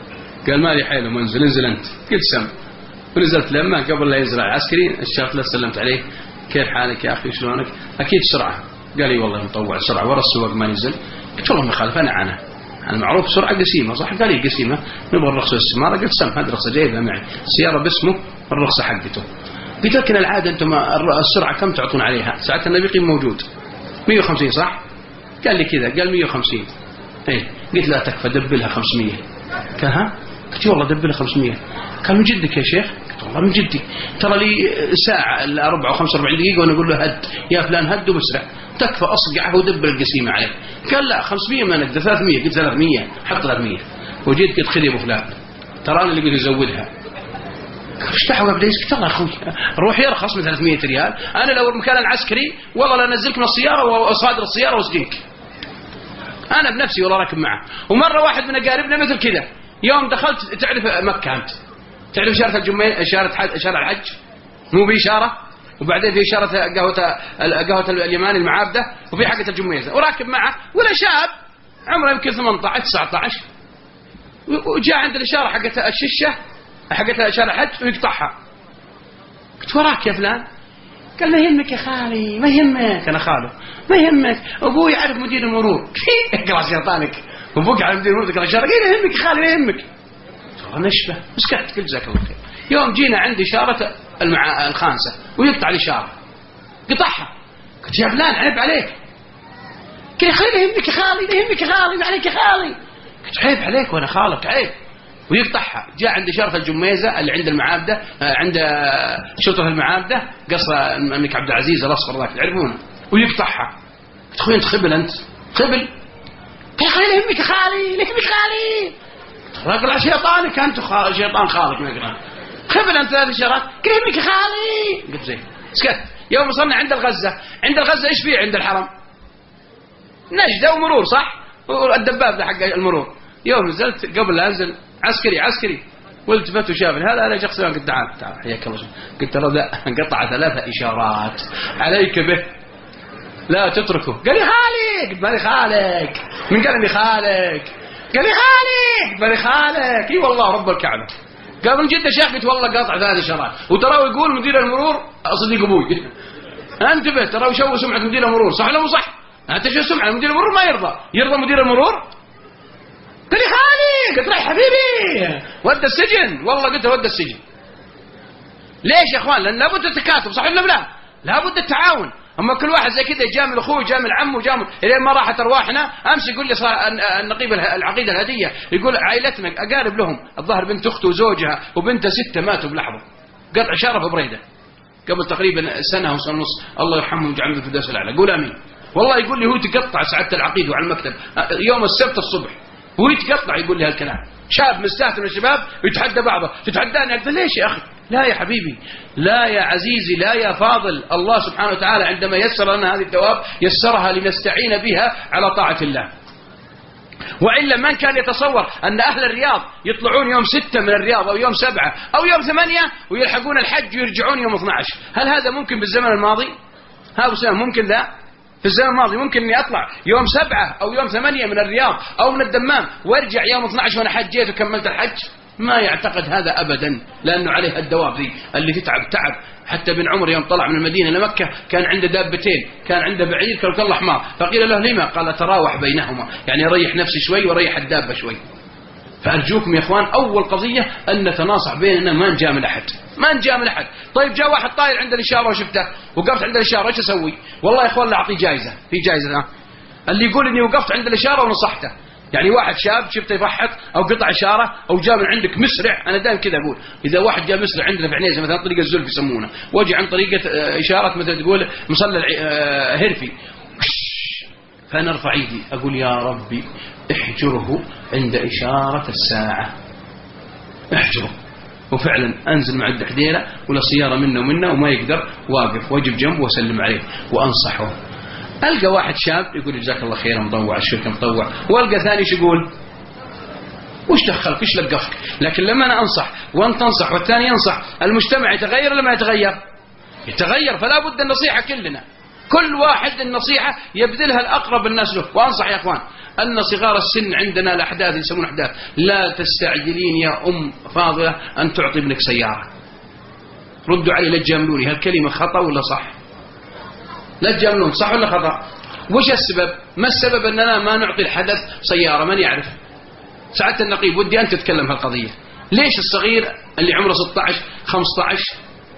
قال مالي حيلهم انزل انزل انت. قلت سم ونزلت لما قبل لا يزرع عسكري الشرط له سلمت عليه كيف حالك يا اخي شلونك؟ اكيد سرعة. قال لي والله مطوع سرعة ورا السواق ما نزل. قلت والله ما يخالف انا عنه انا معروف سرعة قسيمة صح؟ قال لي قسيمة نبغى الرخصة والسمارة. قلت سم هذه الرخصة جايبها معي السيارة باسمه الرخصة حقته. قلت لكن العادة انتم السرعة كم تعطون عليها؟ ساعتها النبي قيم موجود مئة وخمسين صح؟ قال لي كذا قال مئة وخمسين. ايه قلت لا تكفى دبلها خمسمئة. قال ها؟ قلت والله دبلها خمسمئة. قال من جدك يا شيخ؟ قلت والله من جدي ترى لي ساعة الا أربعة وخمسة وأربعين دقيقة وانا اقول له هد يا فلان هد وبسرع تكفى اصقعه ودبل القسيمة عليه. قال لا خمسمئة ما نقدر ثلاثمئة. قلت ثلاثمئة حط ثلاثمئة. وجيت قلت خذ يا ابو فلان ترى انا اللي قلت ازودها. ايش دعوه بدي قلت الله اخوي روح يرخص من ثلاثمئة ريال. انا لو مكان العسكري والله لا انزلك من السياره واصادر السياره واسقيك. انا بنفسي والله راكب معه. ومره واحد من اقاربنا مثل كذا يوم دخلت تعرف مكه انت تعرف اشاره الجمعه اشاره حج اشاره الحج مو باشاره وبعدين في اشاره قهوه قهوه اليماني المعابده وفي حقه الجميزه وراكب معه ولا شاب عمره يمكن ثمانية عشر تسعة عشر وجاء عند الاشاره حقه الششه حقتها اشاره حج ويقطعها. قلت وراك يا فلان. قال ما يهمك يا خالي ما يهمك. انا خاله ما يهمك ابوي يعرف مدير المرور. اقرا شيطانك ابوك يعرف مدير المرور تقرا اشاره. قال يهمك يا خالي ما يهمك. والله نشبه مسكت قلت جزاك الله خير. يوم جينا عند اشاره المع... الخامسه ويقطع الاشاره قطعها. قلت يا فلان عيب عليك. قال يا خالي يهمك يا خالي يهمك يا خالي ما عليك يا خالي. قلت عيب عليك وانا خالك عيب. ويقطعها. جاء عند إشارة الجميزة اللي عند المعابدة عند شرطة المعابدة قصر الملك عبد العزيز الأصفر ذاك تعرفونه ويقطعها. قلت أخوي أنت خبل أنت خبل. يا خالي يهمك خالي يهمك خالي. راجل شيطانك أنت خال شيطان خالك ما يقرأ خبل أنت هذه الإشارات. قال يهمك خالي. قلت زين سكت. يوم وصلنا عند الغزة عند الغزة إيش فيه عند الحرم؟ نجدة ومرور صح؟ والدباب ده حق المرور. يوم نزلت قبل لا أنزل عسكري عسكري والتفت وشافني هذا انا شخص قلت تعال تعال حياك الله. قلت له لا قطع ثلاثة اشارات عليك به لا تتركه. قال لي خالك. قلت مالي خالك. من قال لي خالك؟ قال لي خالك. قلت مالي خالك. اي والله رب الكعبه. قال من جد شيخ. قلت والله قاطع ثلاث اشارات وتراه يقول مدير المرور صديق ابوي. انتبه تراه يشوه سمعه مدير المرور صح ولا مو صح؟ انت شو سمعه مدير المرور ما يرضى يرضى مدير المرور قال لي خالي، قلت له يا حبيبي ودى السجن، والله قلت له ودى السجن. ليش يا اخوان؟ لان لابد التكاتف، صح ولا لا؟ لابد التعاون. اما كل واحد زي كذا يجامل اخوه يجامل عمه يجامل الين ما راحت ارواحنا. امس يقول لي صار النقيب العقيده الهديه يقول عائلتنا اقارب لهم الظاهر بنت اخته وزوجها وبنته سته ماتوا بلحظه، قطع شرف بريده قبل تقريبا سنه وسنه ونص، الله يرحمه ويجعله في الفردوس الاعلى. قول امين. والله يقول لي هو تقطع سعاده العقيد وعلى المكتب يوم السبت الصبح، هو يتقطع يقول لي هالكلام. شاب مستهتر من الشباب يتحدى بعضه، تتحداني؟ اقول ليش يا اخي؟ لا يا حبيبي، لا يا عزيزي، لا يا فاضل. الله سبحانه وتعالى عندما يسر لنا هذه الثواب يسرها لنستعين بها على طاعة الله. وإلا من كان يتصور أن أهل الرياض يطلعون يوم ستة من الرياض أو يوم سبعة أو يوم ثمانية ويلحقون الحج ويرجعون يوم اثني عشر؟ هل هذا ممكن بالزمن الماضي؟ هذا الزمن ممكن؟ لا. في الزمن الماضي ممكن أني أطلع يوم سبعة أو يوم ثمانية من الرياض أو من الدمام وارجع يوم اثني عشر وأنا حجيت وكملت الحج؟ ما يعتقد هذا أبدا، لأنه عليه الدواب ذي اللي تتعب تعب. حتى بن عمر يوم طلع من المدينة لمكة كان عنده دابتين، كان عنده بعير كان كله حمار، فقيل له لما؟ قال تراوح بينهما، يعني ريح نفسي شوي وريح الدابة شوي. فأرجوكم يا إخوان أول قضية أن نتناصح بيننا، ما نجامل أحد، ما نجامل أحد. طيب جاء واحد طاير عند الإشارة وشفته وقفت عند الإشارة، إيش أسوي؟ والله يا إخوان لا أعطيه جائزة، في جائزة ها؟ اللي يقول إني وقفت عند الإشارة ونصحته. يعني واحد شاب شفته يفحط أو قطع إشارة أو جاء من عندك مسرع، أنا دائما كذا أقول إذا واحد جاء مسرع عندنا في عنيزة مثلا طريقة الزلف يسمونه، وجي عن طريقة إشارة مثلا تقول مصلى هرفي، فنرفع ايدي أقول يا ربي احجره عند إشارة الساعة، احجره. وفعلا أنزل مع الدحديرة ولا سيارة منه ومنه وما يقدر، واقف واجب جنبه وأسلم عليه وأنصحه. ألقى واحد شاب يقول جزاك الله خير مطوع الشركة مطوع، وألقى ثاني شو يقول وش دخلك وش لقفك. لكن لما أنا أنصح وأنت تنصح والثاني ينصح المجتمع يتغير ولا ما يتغير؟ يتغير. فلا بد النصيحة كلنا، كل واحد النصيحة يبذلها الأقرب الناس له. وأنصح يا أخوان أن صغار السن عندنا الأحداث يسمون أحداث، لا تستعجلين يا أم فاضلة أن تعطي ابنك سيارة. ردوا علي لا تجاملوني، هالكلمة خطأ ولا صح؟ لا تجاملون، صح ولا خطأ؟ وش السبب؟ ما السبب أننا ما نعطي الحدث سيارة؟ من يعرف؟ سعادة النقيب ودي أنت تتكلم هالقضية. ليش الصغير اللي عمره ستة عشر خمسة عشر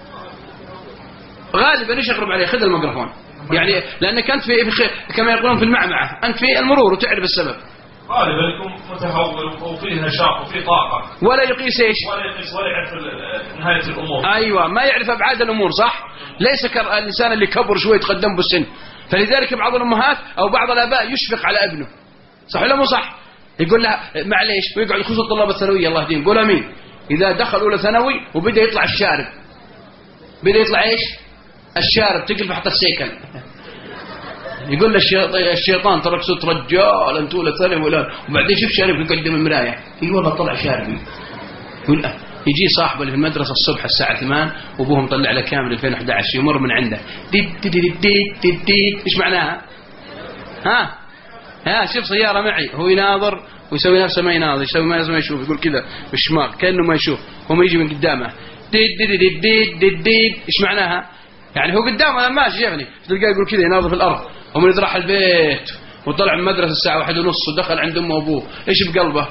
غالبا ايش يقرب عليه؟ خذ الميكروفون، يعني لأنك أنت في, في كما يقولون في المعمعة، أنت في المرور وتعرف السبب. غالبا يكون متهور وفيه نشاط وفيه طاقة، ولا يقيس ايش؟ ولا يقيس ولا يعرف نهاية الأمور. أيوة، ما يعرف أبعاد الأمور، صح؟ ليس كالإنسان اللي كبر شوي تقدم بالسن. فلذلك بعض الأمهات أو بعض الآباء يشفق على ابنه، صح ولا مو صح؟ يقول لها معليش، ويقعد يخص الطلاب الثانوية الله يهديهم، قول أمين. إذا دخل أولى ثانوي وبدأ يطلع الشارب، بدأ يطلع ايش؟ الشارب، تقلب حتى السيكل. يقول الشيطان ترك صوت رجال انت ولا ثاني ولا، وبعدين شوف شارب يقدم المرايه، يقول والله طلع شاربي. يقول أه. يجي صاحبه اللي في المدرسه الصبح الساعه ثمانية وابوه مطلع له كامل ألفين وأحد عشر، يمر من عنده ديد ديد ديد ديد ديد. ايش معناها؟ ها ها شوف سياره معي، هو يناظر ويسوي نفسه ما يناظر، يسوي ما ما يشوف، يقول كذا بالشمال كانه ما يشوف، هو يجي من قدامه ديد ديد ديد ديد ديد ديد. ايش معناها؟ يعني هو قدامه ماشي يعني تلقاه يقول كذا يناظر في الارض. ومن راح البيت وطلع من المدرسة الساعة واحد ونص ودخل عند أمه وأبوه، إيش بقلبه؟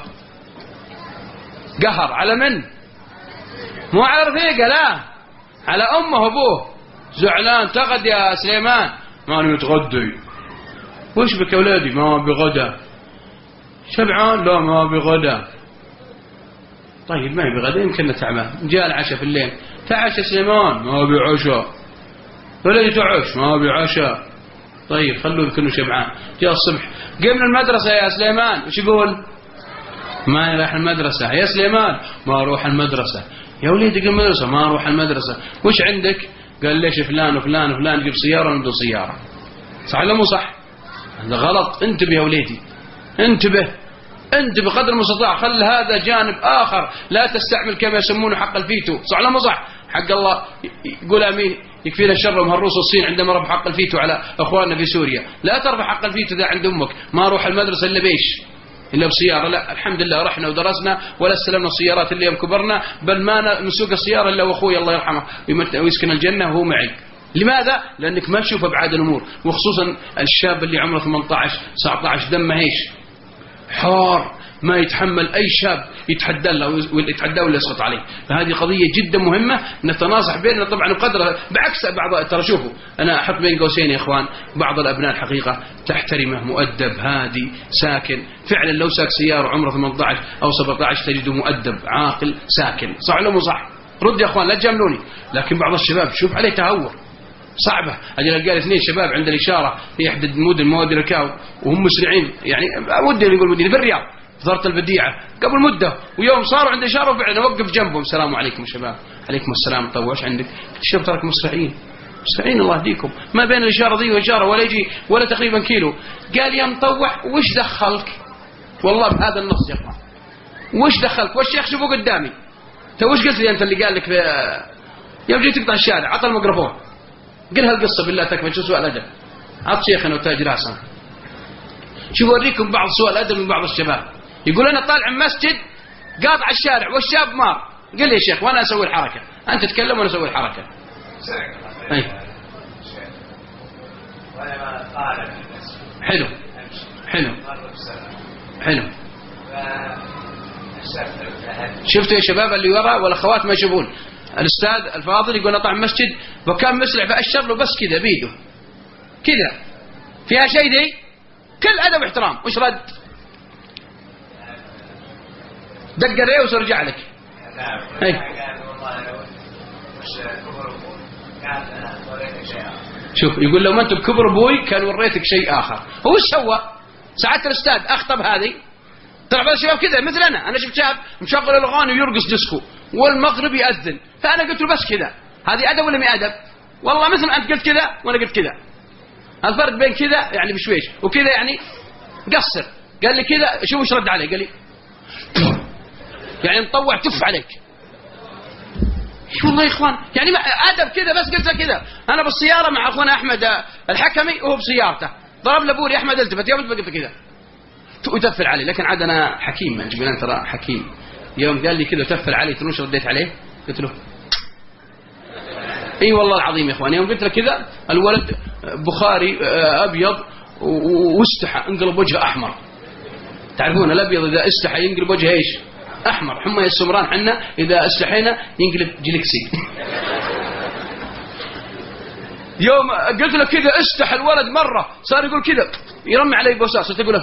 قهر على من؟ مو على رفيقه، لا، على أمه وأبوه. زعلان، تغد يا سليمان، ما نتغدي. وش بك يا ولادي؟ ما بغدا. شبعان؟ لا ما بغدا. طيب ما بغدا يمكن تعبان. جاء العشاء في الليل، تعشى سليمان؟ ما بعشاء. ولدي تعش؟ ما بعشاء. طيب خلوه كله شبعان. جاء الصبح، قم من المدرسة يا سليمان، وش يقول؟ ما راح المدرسة. يا سليمان ما أروح المدرسة. يا وليدي قم المدرسة. ما أروح المدرسة. وش عندك؟ قال ليش فلان وفلان وفلان جيب سيارة ونبدو سيارة. صح ولا مو صح؟ هذا غلط. انتبه يا وليدي، انتبه انتبه قدر المستطاع. خل هذا جانب آخر، لا تستعمل كما يسمونه حق الفيتو. صح ولا مو صح؟ حق الله يقول امين. يكفينا الشر مهروس الصين عندما رفع حق الفيتو على اخواننا في سوريا. لا ترفع حق الفيتو ذا عند امك. ما اروح المدرسه الا بيش الا بسياره. لا الحمد لله رحنا ودرسنا ولا استلمنا السيارات اللي يوم كبرنا، بل ما نسوق السياره الا واخوي الله يرحمه ويسكن الجنه وهو معي. لماذا؟ لانك ما تشوف ابعاد الامور، وخصوصا الشاب اللي عمره ثمانية عشر تسعة عشر دمه ايش؟ حار، ما يتحمل أي شاب يتحدى له ويتحدى ولا يسقط عليه. فهذه قضية جدا مهمة نتناصح بيننا طبعا وقدر. بعكس بعض ترى شوفوا أنا أحط بين قوسين يا إخوان بعض الأبناء الحقيقة تحترمه مؤدب هادي ساكن فعلا. لو ساك سيارة عمره ثمانية عشر أو سبعة عشر تجده مؤدب عاقل ساكن. صح ولا مو صح؟ رد يا إخوان لا تجاملوني. لكن بعض الشباب شوف عليه تهور صعبة. أجل قال اثنين شباب عند الإشارة في إحدى المدن مواد الركاو وهم مسرعين يعني ودي يقول ودي في الرياض وزارة البديعة قبل مدة ويوم صاروا عند إشارة وفعلا وقف جنبهم السلام عليكم شباب. عليكم السلام. طيب وش عندك؟ الشباب ترك مسرعين مسرعين الله يهديكم ما بين الإشارة ذي وإشارة ولا يجي ولا تقريبا كيلو. قال يا مطوع وش دخلك والله بهذا النص يا أخوان وش دخلك والشيخ شوفوا قدامي تو وش قلت لي أنت اللي قال لك يوم جيت تقطع الشارع عطى الميكروفون قل هالقصة بالله تكفى شو سوء الأدب. عط شيخنا وتاج راسنا. شوف أوريكم بعض سوء الأدب من بعض الشباب يقول أنا طالع من مسجد قاطع الشارع والشاب مار. قل لي يا شيخ وأنا أسوي الحركة أنت تتكلم وأنا أسوي الحركة. أي حلو حلو حلو. شفتوا يا شباب اللي وراء والأخوات ما يشوفون الأستاذ الفاضل يقول أطلع من مسجد وكان مسرع فأشر له بس كذا بيده كذا فيها شيء دي كل أدب واحترام. وش رد؟ دق الريوس ورجع لك. شوف يقول لو ما أنت بكبر أبوي كان وريتك شيء آخر. هو وش سوى؟ ساعات الأستاذ أخطب هذه طلع بعض الشباب كذا مثلنا. أنا شفت شاب مشغل الأغاني ويرقص ديسكو والمغرب يأذن فأنا قلت له بس كذا هذه أدب ولا مي أدب؟ والله مثل أنت قلت كذا وأنا قلت كذا. الفرق بين كذا يعني بشويش وكذا يعني قصر. قال لي كذا شوف وش رد عليه قال لي يعني مطوع تف عليك. والله يا إخوان يعني أدب كذا بس قلت له كذا. أنا بالسيارة مع أخونا أحمد الحكمي وهو بسيارته ضرب لبوري أحمد التفت يوم قلت كذا وتفل علي. لكن عاد أنا حكيم جبلان ترى حكيم. يوم قال لي كذا وتفل علي تنوش رديت عليه قلت له اي والله العظيم يا اخوان. يوم قلت له كذا الولد بخاري ابيض واستحى انقلب وجهه احمر. تعرفون الابيض اذا استحى ينقلب وجهه ايش؟ احمر. حمى السمران حنا اذا استحينا ينقلب جلكسي. يوم قلت له كذا استحى الولد مره صار يقول كذا يرمي علي بوساس صرت اقول له.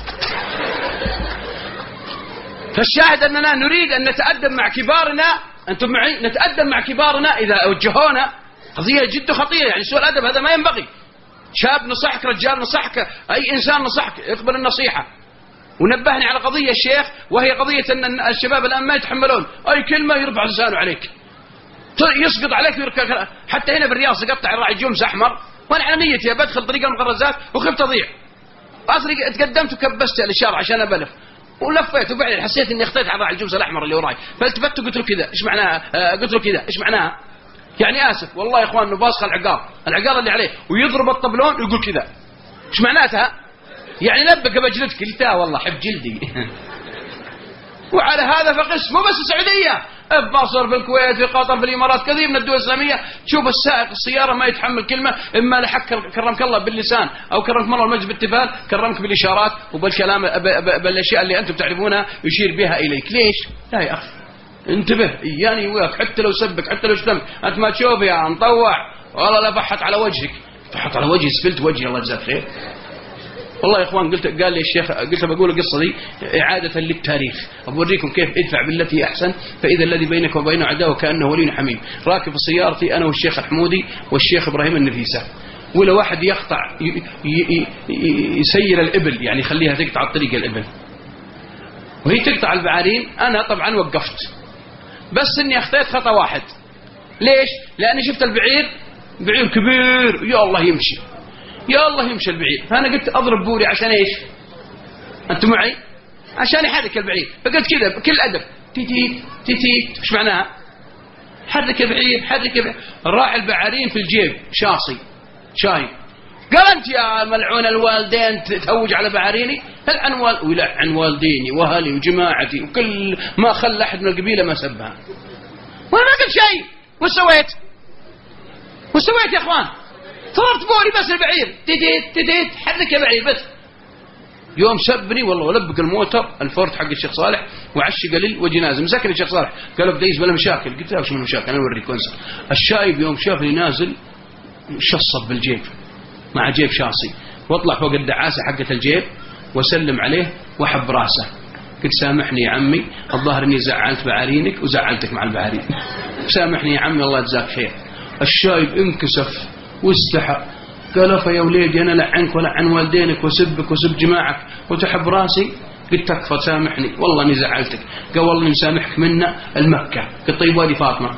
فالشاهد أننا نريد أن نتأدب مع كبارنا. أنتم معي؟ نتأدب مع كبارنا إذا وجهونا قضية جد خطيرة يعني سوء الأدب هذا ما ينبغي. شاب نصحك رجال نصحك أي إنسان نصحك اقبل النصيحة. ونبهني على قضية الشيخ وهي قضية أن الشباب الآن ما يتحملون أي كلمة يرفع لسانه عليك يسقط عليك ويركب. حتى هنا بالرياض سقطت على راعي جمس أحمر وأنا على نيتي بدخل طريق المغرزات وخفت أضيع. أصلي تقدمت وكبست الإشارة عشان أبلغ ولفيت وبعدين حسيت اني اخطيت على راعي الجمس الاحمر اللي وراي فالتفت وقلت له كذا ايش معناها؟ آه قلت له كذا ايش معناها؟ يعني اسف والله يا اخوان نباصخ العقار العقار اللي عليه ويضرب الطبلون ويقول كذا ايش معناتها؟ يعني نبك بجلدك. قلتها والله حب جلدي. وعلى هذا فقس مو بس السعوديه في مصر في الكويت في قطر في الامارات كثير من الدول الاسلاميه تشوف السائق السياره ما يتحمل كلمه اما لحق كرمك الله باللسان او كرمك مره المجد بالتفال كرمك بالاشارات وبالكلام بالاشياء اللي انتم تعرفونها يشير بها اليك. ليش؟ لا يا اخي انتبه اياني وياك حتى لو سبك حتى لو شتمك انت ما تشوف يا مطوع والله لا بحت على وجهك. فحط على وجهي سفلت وجهي الله يجزاك خير. والله يا اخوان قلت قال لي الشيخ قلت بقول القصه دي اعاده للتاريخ اوريكم كيف ادفع بالتي احسن فاذا الذي بينك وبينه عداوه كانه ولي حميم. راكب في سيارتي انا والشيخ الحمودي والشيخ ابراهيم النفيسه ولا واحد يقطع يسير الابل يعني يخليها تقطع طريق الابل وهي تقطع البعارين. انا طبعا وقفت بس اني اخطيت خطا واحد. ليش؟ لاني شفت البعير بعير كبير يا الله يمشي يا الله يمشي البعير. فأنا قلت أضرب بوري عشان إيش؟ أنتم معي؟ عشان يحرك البعير. فقلت كذا بكل أدب تيتيت تيتيت إيش معناها؟ حرك البعير حرك البعير. راح البعارين في الجيب شاصي شاي. قال أنت يا ملعون الوالدين تهوج على بعاريني؟ لعن وال... ولعن والديني وأهلي وجماعتي وكل ما خلى أحد من القبيلة ما سبها. وأنا ما قلت شيء. وش سويت؟ وش سويت يا أخوان؟ ضربت بوري بس البعير تديت تديت حرك يا بعير بس. يوم سبني والله ولبق الموتر الفورت حق الشيخ صالح وعشق لي وجي نازل مسكن الشيخ صالح قال له دايز بلا مشاكل. قلت له وش من مشاكل انا اوريك وانسى. الشايب يوم شافني نازل شصب بالجيب مع جيب شاصي واطلع فوق الدعاسه حقه الجيب وسلم عليه وحب راسه. قلت سامحني يا عمي الظاهر اني زعلت بعارينك وزعلتك مع البعارين. سامحني يا عمي الله يجزاك خير. الشايب انكسف واستحى قال افا يا وليدي انا لعنك ولعن والدينك وسبك وسب جماعك وتحب راسي. قلت تكفى سامحني والله اني زعلتك. قال والله اني مسامحك منا المكه. قلت طيب وادي فاطمه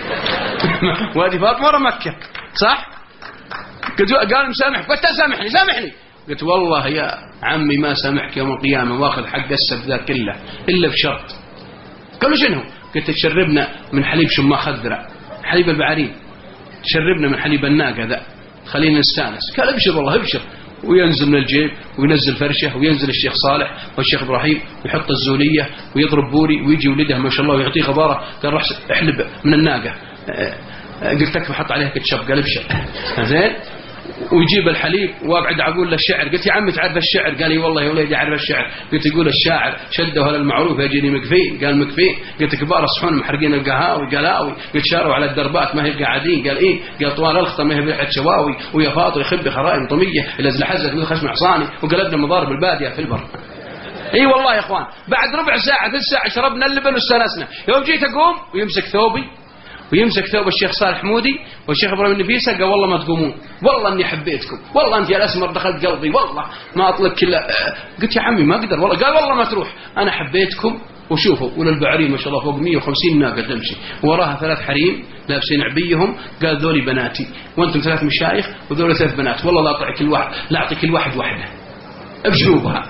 وادي فاطمه ورا مكه صح؟ قلت قال مسامحك. قلت سامحني سامحني. قلت والله يا عمي ما سامحك يوم القيامه واخذ حق السب ذا كله الا بشرط. قالوا شنو؟ قلت تشربنا من حليب شما خضرة حليب البعارين تشربنا من حليب الناقه ذا خلينا نستانس. قال ابشر والله ابشر. وينزل من الجيب وينزل فرشه وينزل الشيخ صالح والشيخ ابراهيم ويحط الزوليه ويضرب بوري ويجي ولدها ما شاء الله ويعطيه خباره. قال روح احلب من الناقه. قلت تكفى حط عليها كتشب. قال ابشر زين. ويجيب الحليب واقعد اقول له الشعر. قلت يا عمي تعرف الشعر؟ قال لي والله يا وليدي اعرف الشعر. قلت يقول الشاعر شده هذا المعروف يجيني مكفين. قال مكفين. قلت كبار الصحون محرقين القهاوي قلاوي. قلت شاروا على الدربات ما هي قاعدين. قال ايه؟ قال طوال الخطه ما هي بريحه شواوي ويا فاطر يخبي خرائم طميه الا زلحزت من خشم عصاني وقلبنا مضارب الباديه في البر. اي أيوة والله يا اخوان بعد ربع ساعه ثلث ساعه شربنا اللبن واستانسنا. يوم جيت اقوم ويمسك ثوبي ويمسك ثوب الشيخ صالح حمودي والشيخ ابراهيم النفيسه. قال والله ما تقومون والله اني حبيتكم والله انت يا الاسمر دخلت قلبي والله ما اطلق كله. قلت يا عمي ما اقدر والله. قال والله ما تروح انا حبيتكم. وشوفوا وللبعرين ما شاء الله فوق مية وخمسين ناقه تمشي وراها ثلاث حريم لابسين عبيهم. قال ذولي بناتي وانتم ثلاث مشايخ وذول ثلاث بنات والله لا اعطي كل واحد لا اعطي كل واحد واحده بشوفها.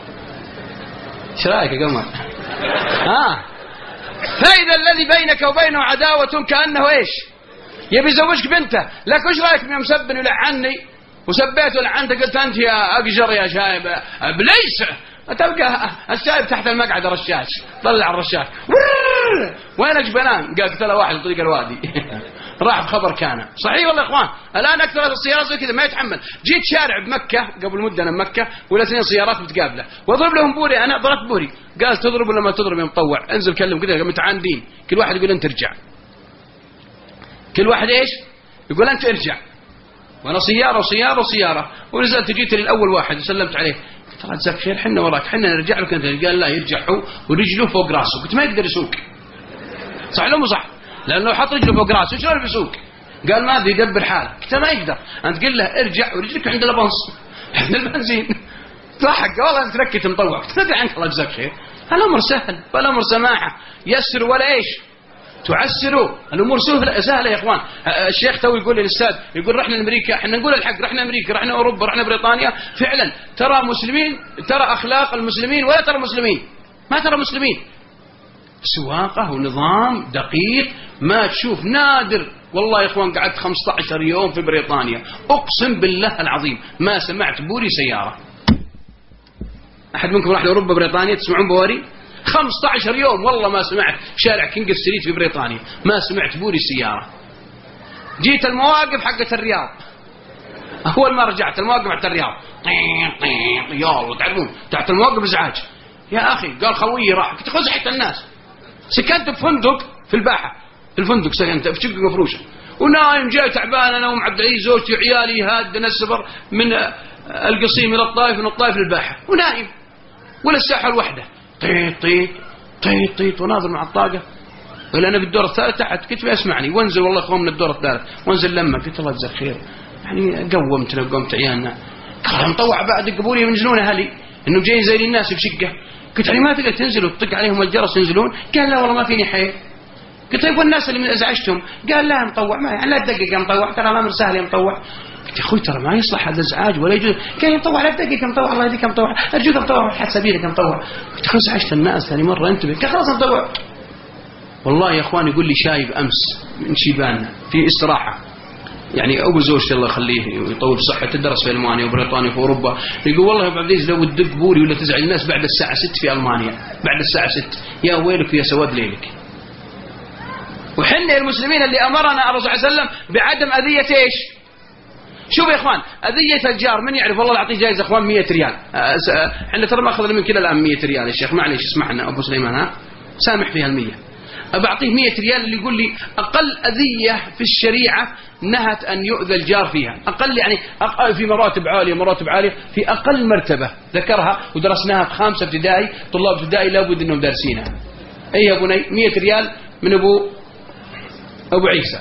ايش رايك يا قمر؟ ها فإذا الذي بينك وبينه عداوة كأنه إيش يبي يزوجك بنته. لك وش رأيك من مسبني ولعني وسبيته ولعنته. قلت أنت يا أقجر يا شايب أبليس تلقى الشايب تحت المقعد رشاش طلع الرشاش وين جبلان. قال قتله واحد طريق الوادي راح بخبر كان صحيح والله يا اخوان. الان اكثر السيارات زي كذا ما يتحمل. جيت شارع بمكه قبل مده انا بمكه ولا اثنين سيارات متقابله واضرب لهم بوري. انا ضربت بوري. قال تضرب ولا ما تضرب يا مطوع؟ انزل كلم كذا متعاندين كل واحد يقول انت ارجع. كل واحد ايش يقول انت ارجع. وانا سياره وسياره وسياره ونزلت جيت للاول واحد وسلمت عليه. ترى جزاك خير حنا وراك حنا نرجع لك انت. قال لا يرجع هو ورجله فوق راسه. قلت ما يقدر يسوق صح لو مو صح لانه لو حط رجله فوق راسه شلون بيسوق؟ قال ما ادري يدبر حاله. قلت ما يقدر. انت قل له ارجع ورجلك عند البنص عند البنزين. ضحك والله انت ركت مطوع. قلت ادري عنك الله يجزاك خير. الامر سهل والامر سماحه يسر ولا ايش تعسروا الامور سهله يا اخوان. الشيخ تو يقول للاستاذ يقول رحنا امريكا. احنا نقول الحق رحنا امريكا رحنا اوروبا رحنا بريطانيا. فعلا ترى مسلمين ترى اخلاق المسلمين ولا ترى مسلمين ما ترى مسلمين. سواقه ونظام دقيق ما تشوف نادر. والله يا اخوان قعدت خمسة عشر يوم في بريطانيا اقسم بالله العظيم ما سمعت بوري سياره. احد منكم راح لاوروبا بريطانيا تسمعون بواري؟ خمسة عشر يوم والله ما سمعت شارع كينج ستريت في بريطانيا ما سمعت بوري سياره. جيت المواقف حقت الرياض اول ما رجعت المواقف حقت الرياض يا الله تعرفون تحت المواقف ازعاج يا اخي. قال خويي راح قلت خزحت الناس. سكنت بفندق في الباحه في الفندق سكنت في شقه مفروشه ونايم جاي تعبان انا وام عبد العزيز زوجتي وعيالي هادنا السفر من القصيم الى الطائف من الطائف للباحه ونايم ولا الساحه الوحده طيط طيط طيط طيط وناظر مع الطاقه. قال انا بالدور الثالث تحت. قلت اسمعني وانزل والله اخوان من الدور الثالث وانزل لما. قلت الله يجزاك خير يعني قومتنا وقومت عيالنا. قال مطوع بعد قبولي ينزلون اهلي انهم جايين زي الناس بشقه. قلت يعني ما تقدر تنزل وتطق عليهم الجرس ينزلون؟ قال لا والله ما فيني حيل. قلت طيب والناس اللي ازعجتهم؟ قال لا مطوع ما يعني لا تدقق يا مطوع ترى الامر سهل يا مطوع. قلت يا اخوي ترى ما يصلح هذا ازعاج ولا يجوز. قال يا مطوع لا تدقق يا مطوع الله يهديك يا مطوع ارجوك يا مطوع حد سبيلك يا مطوع. قلت خلاص ازعجت الناس ثاني مره انتبه. قال خلاص يا مطوع. والله يا اخوان يقول لي شايب امس من شيباننا في استراحه يعني ابو زوجتي الله يخليه ويطول صحته درس في المانيا وبريطانيا وفي اوروبا. يقول والله يا ابو عبد العزيز لو تدق بوري ولا تزعل الناس بعد الساعه ستة في المانيا بعد الساعه ستة يا ويلك يا سواد ليلك. وحنا المسلمين اللي امرنا الرسول صلى الله عليه وسلم بعدم اذيه ايش شوف يا اخوان، اذية الجار من يعرف والله يعطيه جائزة اخوان مية ريال. احنا ترى ماخذ من كل الان مية ريال يا شيخ، معليش اسمحنا ابو سليمان، ها سامح فيها المية، أبعطيه مية ريال اللي يقول لي أقل أذية في الشريعة نهت أن يؤذى الجار فيها، أقل يعني أقل في مراتب عالية مراتب عالية في أقل مرتبة ذكرها ودرسناها في خامسة ابتدائي، طلاب ابتدائي لابد أنهم دارسينها. أي يا بني مية ريال من أبو أبو عيسى،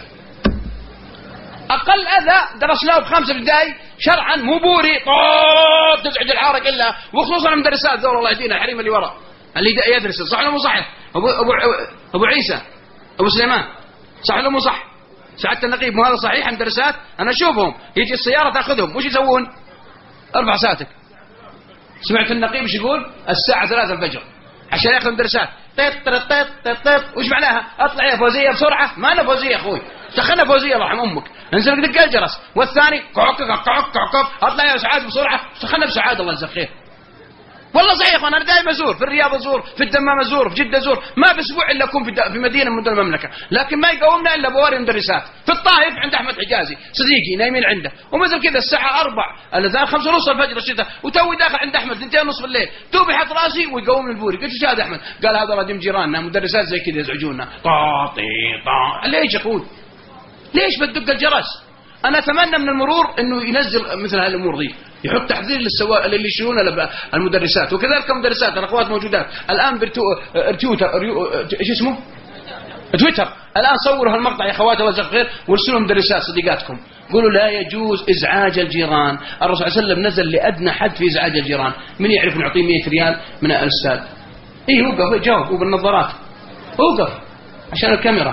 أقل أذى درسناه بخامسة ابتدائي شرعا، مو بوري طوط تزعج الحارة كلها، وخصوصا المدرسات ذول الله يهدينا الحريم اللي ورا اللي يدرس، صح ولا مو صحيح؟ أبو أبو أبو عيسى أبو سليمان، صح ولا مو صح؟ سعادة النقيب مو هذا صحيح؟ المدرسات أنا أشوفهم يجي السيارة تأخذهم، وش يسوون؟ أربع ساعتك. سمعت النقيب ايش يقول؟ الساعة ثلاثة الفجر عشان يأخذ المدرسات. طيط طيط طيط طيط طيط، وش معناها؟ أطلع يا فوزية بسرعة، ما أنا فوزية أخوي، سخنا فوزية الله يرحم أمك، انزل دق الجرس، والثاني كعك كعك كعك كعك، أطلع يا سعاد بسرعة، سخنا بسعاد الله يجزاك خير. والله صحيح يا اخوان، انا دائما ازور في الرياض، ازور في الدمام، ازور في جده، ازور ما باسبوع الا اكون في, في مدينه من مدن المملكه، لكن ما يقومنا الا بواري مدرسات. في الطائف عند احمد حجازي صديقي نايمين عنده، ومثل كذا الساعه أربع الاذان خمسة ونص الفجر الشتاء، وتوي داخل عند احمد اثنتين ونص بالليل، توبي حط راسي ويقومني البوري. قلت ايش هذا احمد؟ قال هذا رادم جيراننا مدرسات زي كذا يزعجونا طاطي طا. ليش يا اخوي؟ ليش بتدق الجرس؟ أنا أتمنى من المرور أنه ينزل مثل هالأمور دي، يحط تحذير للسواق اللي يشيلون المدرسات، وكذلك المدرسات الأخوات موجودات الآن برتو ارتيوتر ايش اسمه؟ تويتر، الآن صوروا هالمقطع يا أخوات الله يجزاك خير وارسلوا مدرسات صديقاتكم، قولوا لا يجوز إزعاج الجيران. الرسول صلى الله عليه وسلم نزل لأدنى حد في إزعاج الجيران، من يعرف نعطيه مية ريال من الأستاذ؟ إيه وقف جاوب وبالنظارات وقف عشان الكاميرا.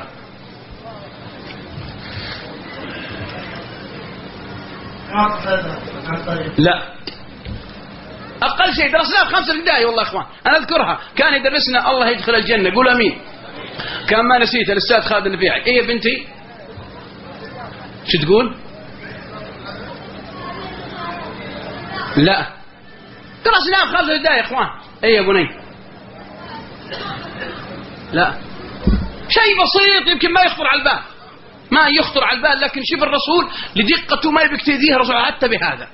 لا أقل شيء درسناه في خمسة ابتدائي والله يا إخوان، أنا أذكرها كان يدرسنا الله يدخل الجنة، قول أمين. كان ما نسيت الأستاذ خالد النفيعي. إيه يا بنتي شو تقول؟ لا درسناه في خمسة ابتدائي يا إخوان. إيه يا بني؟ لا شيء بسيط يمكن ما يخطر على البال، ما يخطر على البال، لكن شوف الرسول لدقته ما يبي تأذيه الرسول حتى بهذا.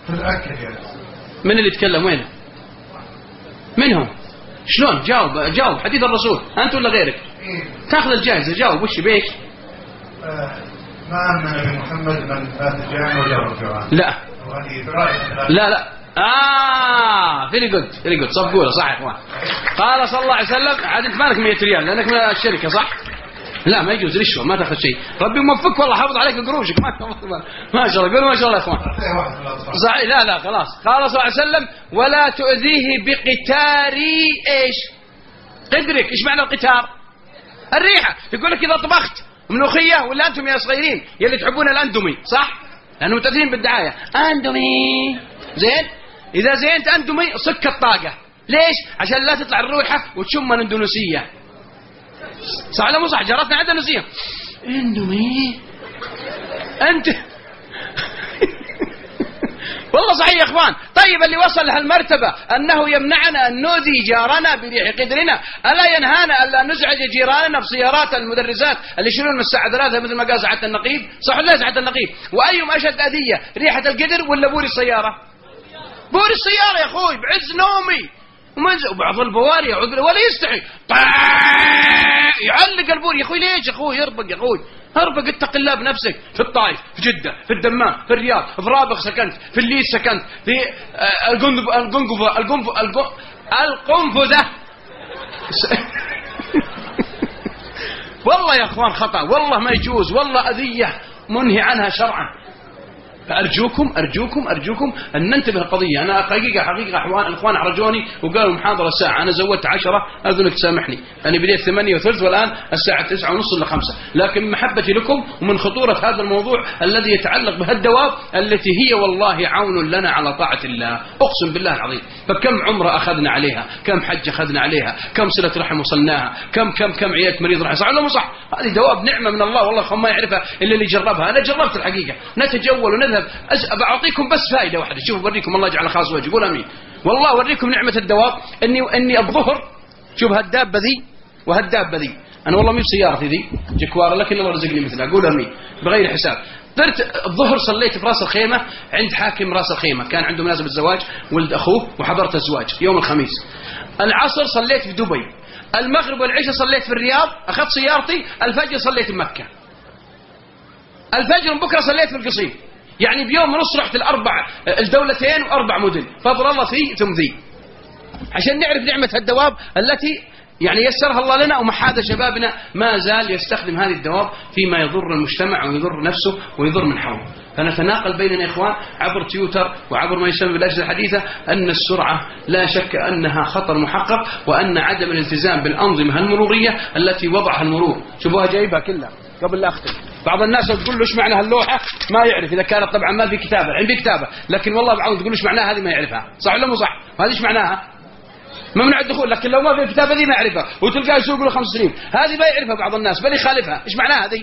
من اللي يتكلم وين؟ منهم؟ شلون؟ جاوب جاوب حديث الرسول، أنت ولا غيرك؟ تاخذ الجائزة، جاوب وش بيك؟ آه ما أمن نبي محمد من فات الجامع وجاوب الجوعان. لا لا لا آه فيري جود فيري جود صفقوله صح يا إخوان. قال صلى الله عليه وسلم، عاد أنت مالك مية ريال لأنك من الشركة صح؟ لا ما يجوز رشوة، ما تاخذ شيء، ربي موفقك والله حافظ عليك قروشك ما ما شاء الله، قولوا ما شاء الله يا اخوان. صحيح لا لا خلاص. قال صلى الله عليه وسلم ولا تؤذيه بقتار ايش؟ قدرك. ايش معنى القتار؟ الريحة. يقول لك اذا طبخت ملوخية ولا انتم يا صغيرين يلي تحبون الاندومي صح؟ لانه متأثرين بالدعاية اندومي زين، اذا زينت اندومي صك الطاقة. ليش؟ عشان لا تطلع الروحة وتشم الاندونيسية صح ولا مو صح؟ جارتنا عندنا نسيم اندومي انت والله صحيح يا اخوان. طيب اللي وصل لهالمرتبة انه يمنعنا ان نؤذي جارنا بريح قدرنا، الا ينهانا الا نزعج جيراننا بسيارات المدرسات اللي يشيلون من الساعة ثلاثة مثل ما قال سعادة النقيب صح ولا سعادة النقيب؟ وايهم اشد اذية، ريحة القدر ولا بوري السيارة؟ بوري السيارة يا اخوي بعز نومي وبعض البواري ولا يستحي يعلق البور يا اخوي. ليش يا اخوي؟ يربق يا اخوي، اربق اتق الله بنفسك. في الطائف، في جدة، في الدمام، في الرياض، في رابغ سكنت، في الليث سكنت، في القنفذ القنفذ القنفذ القنفذة والله يا اخوان خطأ، والله ما يجوز، والله أذية منهي عنها شرعا. فأرجوكم أرجوكم أرجوكم أن ننتبه القضية. أنا حقيقة حقيقة أخوان الأخوان عرجوني وقالوا محاضرة ساعة، أنا زودت عشرة، أذنك تسامحني، أنا بديت ثمانية وثلث والآن الساعة تسعة ونص إلى خمسة، لكن من محبتي لكم ومن خطورة هذا الموضوع الذي يتعلق بهالدواب التي هي والله عون لنا على طاعة الله، أقسم بالله العظيم. فكم عمرة أخذنا عليها، كم حج أخذنا عليها، كم صلة رحم وصلناها، كم كم كم عيادة مريض رحم، صح ولا مو صح؟ هذه دواب نعمة من الله والله ما يعرفها إلا اللي جربها. أنا جربت الحقيقة، نتجول ونذهب. أعطيكم بس فائدة واحدة، شوفوا أوريكم الله يجعل خاص وجه، قول أمين. والله أوريكم نعمة الدواب، إني إني الظهر شوف هالدابة ذي وهالدابة ذي، أنا والله مي بسيارتي ذي جكوار لكن الله رزقني مثلها، قول أمين بغير حساب. طرت الظهر صليت في راس الخيمة عند حاكم راس الخيمة، كان عنده مناسبة الزواج ولد أخوه وحضرت الزواج يوم الخميس. العصر صليت في دبي، المغرب والعشاء صليت في الرياض، أخذت سيارتي، الفجر صليت في مكة، الفجر بكرة صليت في القصيم. يعني بيوم ونص رحت الأربع الدولتين وأربع مدن، فضل الله في ثم ذي، عشان نعرف نعمة الدواب التي يعني يسرها الله لنا. ومحاد شبابنا ما زال يستخدم هذه الدواب فيما يضر المجتمع ويضر نفسه ويضر من حوله. فنتناقل بيننا يا إخوان عبر تويتر وعبر ما يسمى بالأجهزة الحديثة أن السرعة لا شك أنها خطر محقق، وأن عدم الالتزام بالأنظمة المرورية التي وضعها المرور. شوفوها جايبها كلها قبل لا أختم. بعض الناس تقول له ايش معنى هاللوحة ما يعرف، إذا كانت طبعا ما في كتابة، عندي كتابة، لكن والله بعضهم تقول ايش معناها هذه ما يعرفها، صح ولا مو صح؟ هذه ايش معناها؟ ممنوع الدخول، لكن لو ما في الكتابة دي ما يعرفها، وتلقاه يسوق له خمس سنين، هذه ما يعرفها بعض الناس بل يخالفها. ايش معناها هذه؟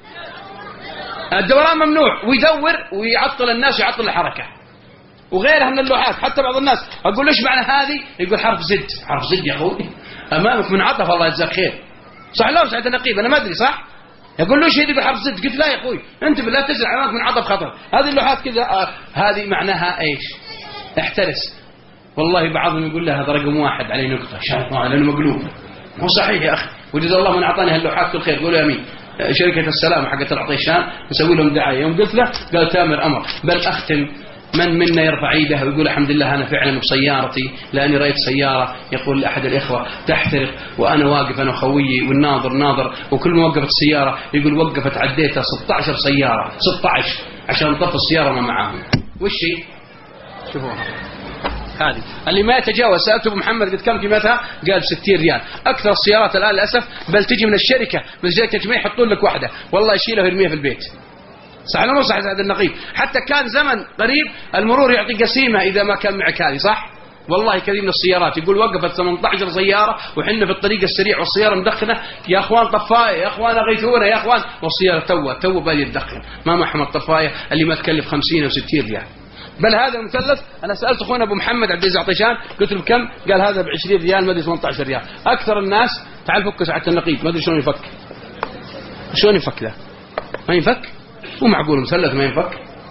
الدوران ممنوع، ويدور ويعطل الناس ويعطل الحركة وغيرها من اللوحات. حتى بعض الناس اقول ايش معنى هذه، يقول حرف زد. حرف زد يا اخوي امامك من عطف، الله يجزاك خير، صح لا سعد النقيب انا ما ادري صح، يقول له شيء بحرف زد، قلت لا يا اخوي انت بالله تزرع امامك من عطف خطر. هذه اللوحات كذا آه هذه معناها ايش؟ احترس. والله بعضهم يقول له هذا رقم واحد عليه نقطة شايف لأنه مقلوب. مو صحيح يا أخي، وجزا الله من أعطاني هاللوحات كل خير، قولوا آمين. شركة السلام حقت العطيشان نسوي لهم دعاية، يوم قلت له قال تامر أمر. بل أختم، من منا يرفع ايده ويقول الحمد لله أنا فعلا بسيارتي لأني رأيت سيارة يقول لأحد الإخوة تحترق وأنا واقف أنا وخويي والناظر ناظر، وكل ما وقفت السيارة يقول وقفت عديتها ستة عشر سيارة ستة عشر عشان نطفي السيارة ما معاهم. وشي شوفوها هذه اللي ما يتجاوز. سألت أبو محمد قلت كم قيمتها؟ قال ستين ريال. أكثر السيارات الآن للأسف بل تجي من الشركة من شركة تجميع يحطون لك واحدة والله يشيلها ويرميها في البيت. صح ولا مو صح هذا النقيب؟ حتى كان زمن قريب المرور يعطي قسيمة إذا ما كان معك هذه، صح؟ والله كثير من السيارات يقول وقفت ثمانية عشر سيارة وحنا في الطريق السريع والسيارة مدخنة، يا أخوان طفاية، يا أخوان أغيثونا، يا أخوان، والسيارة توه توه بادي تدخن ما محمد الطفاية اللي ما تكلف خمسين أو ستين ريال. بل هذا المثلث أنا سألت أخونا أبو محمد عبد العزيز عطيشان قلت له بكم؟ قال هذا بعشرين ريال ما أدري ثمانية عشر ريال. أكثر الناس تعال فك ساعة النقيب ما أدري شلون يفك، شلون يفك ذا؟ ما ينفك؟ مو معقول مثلث ما ينفك.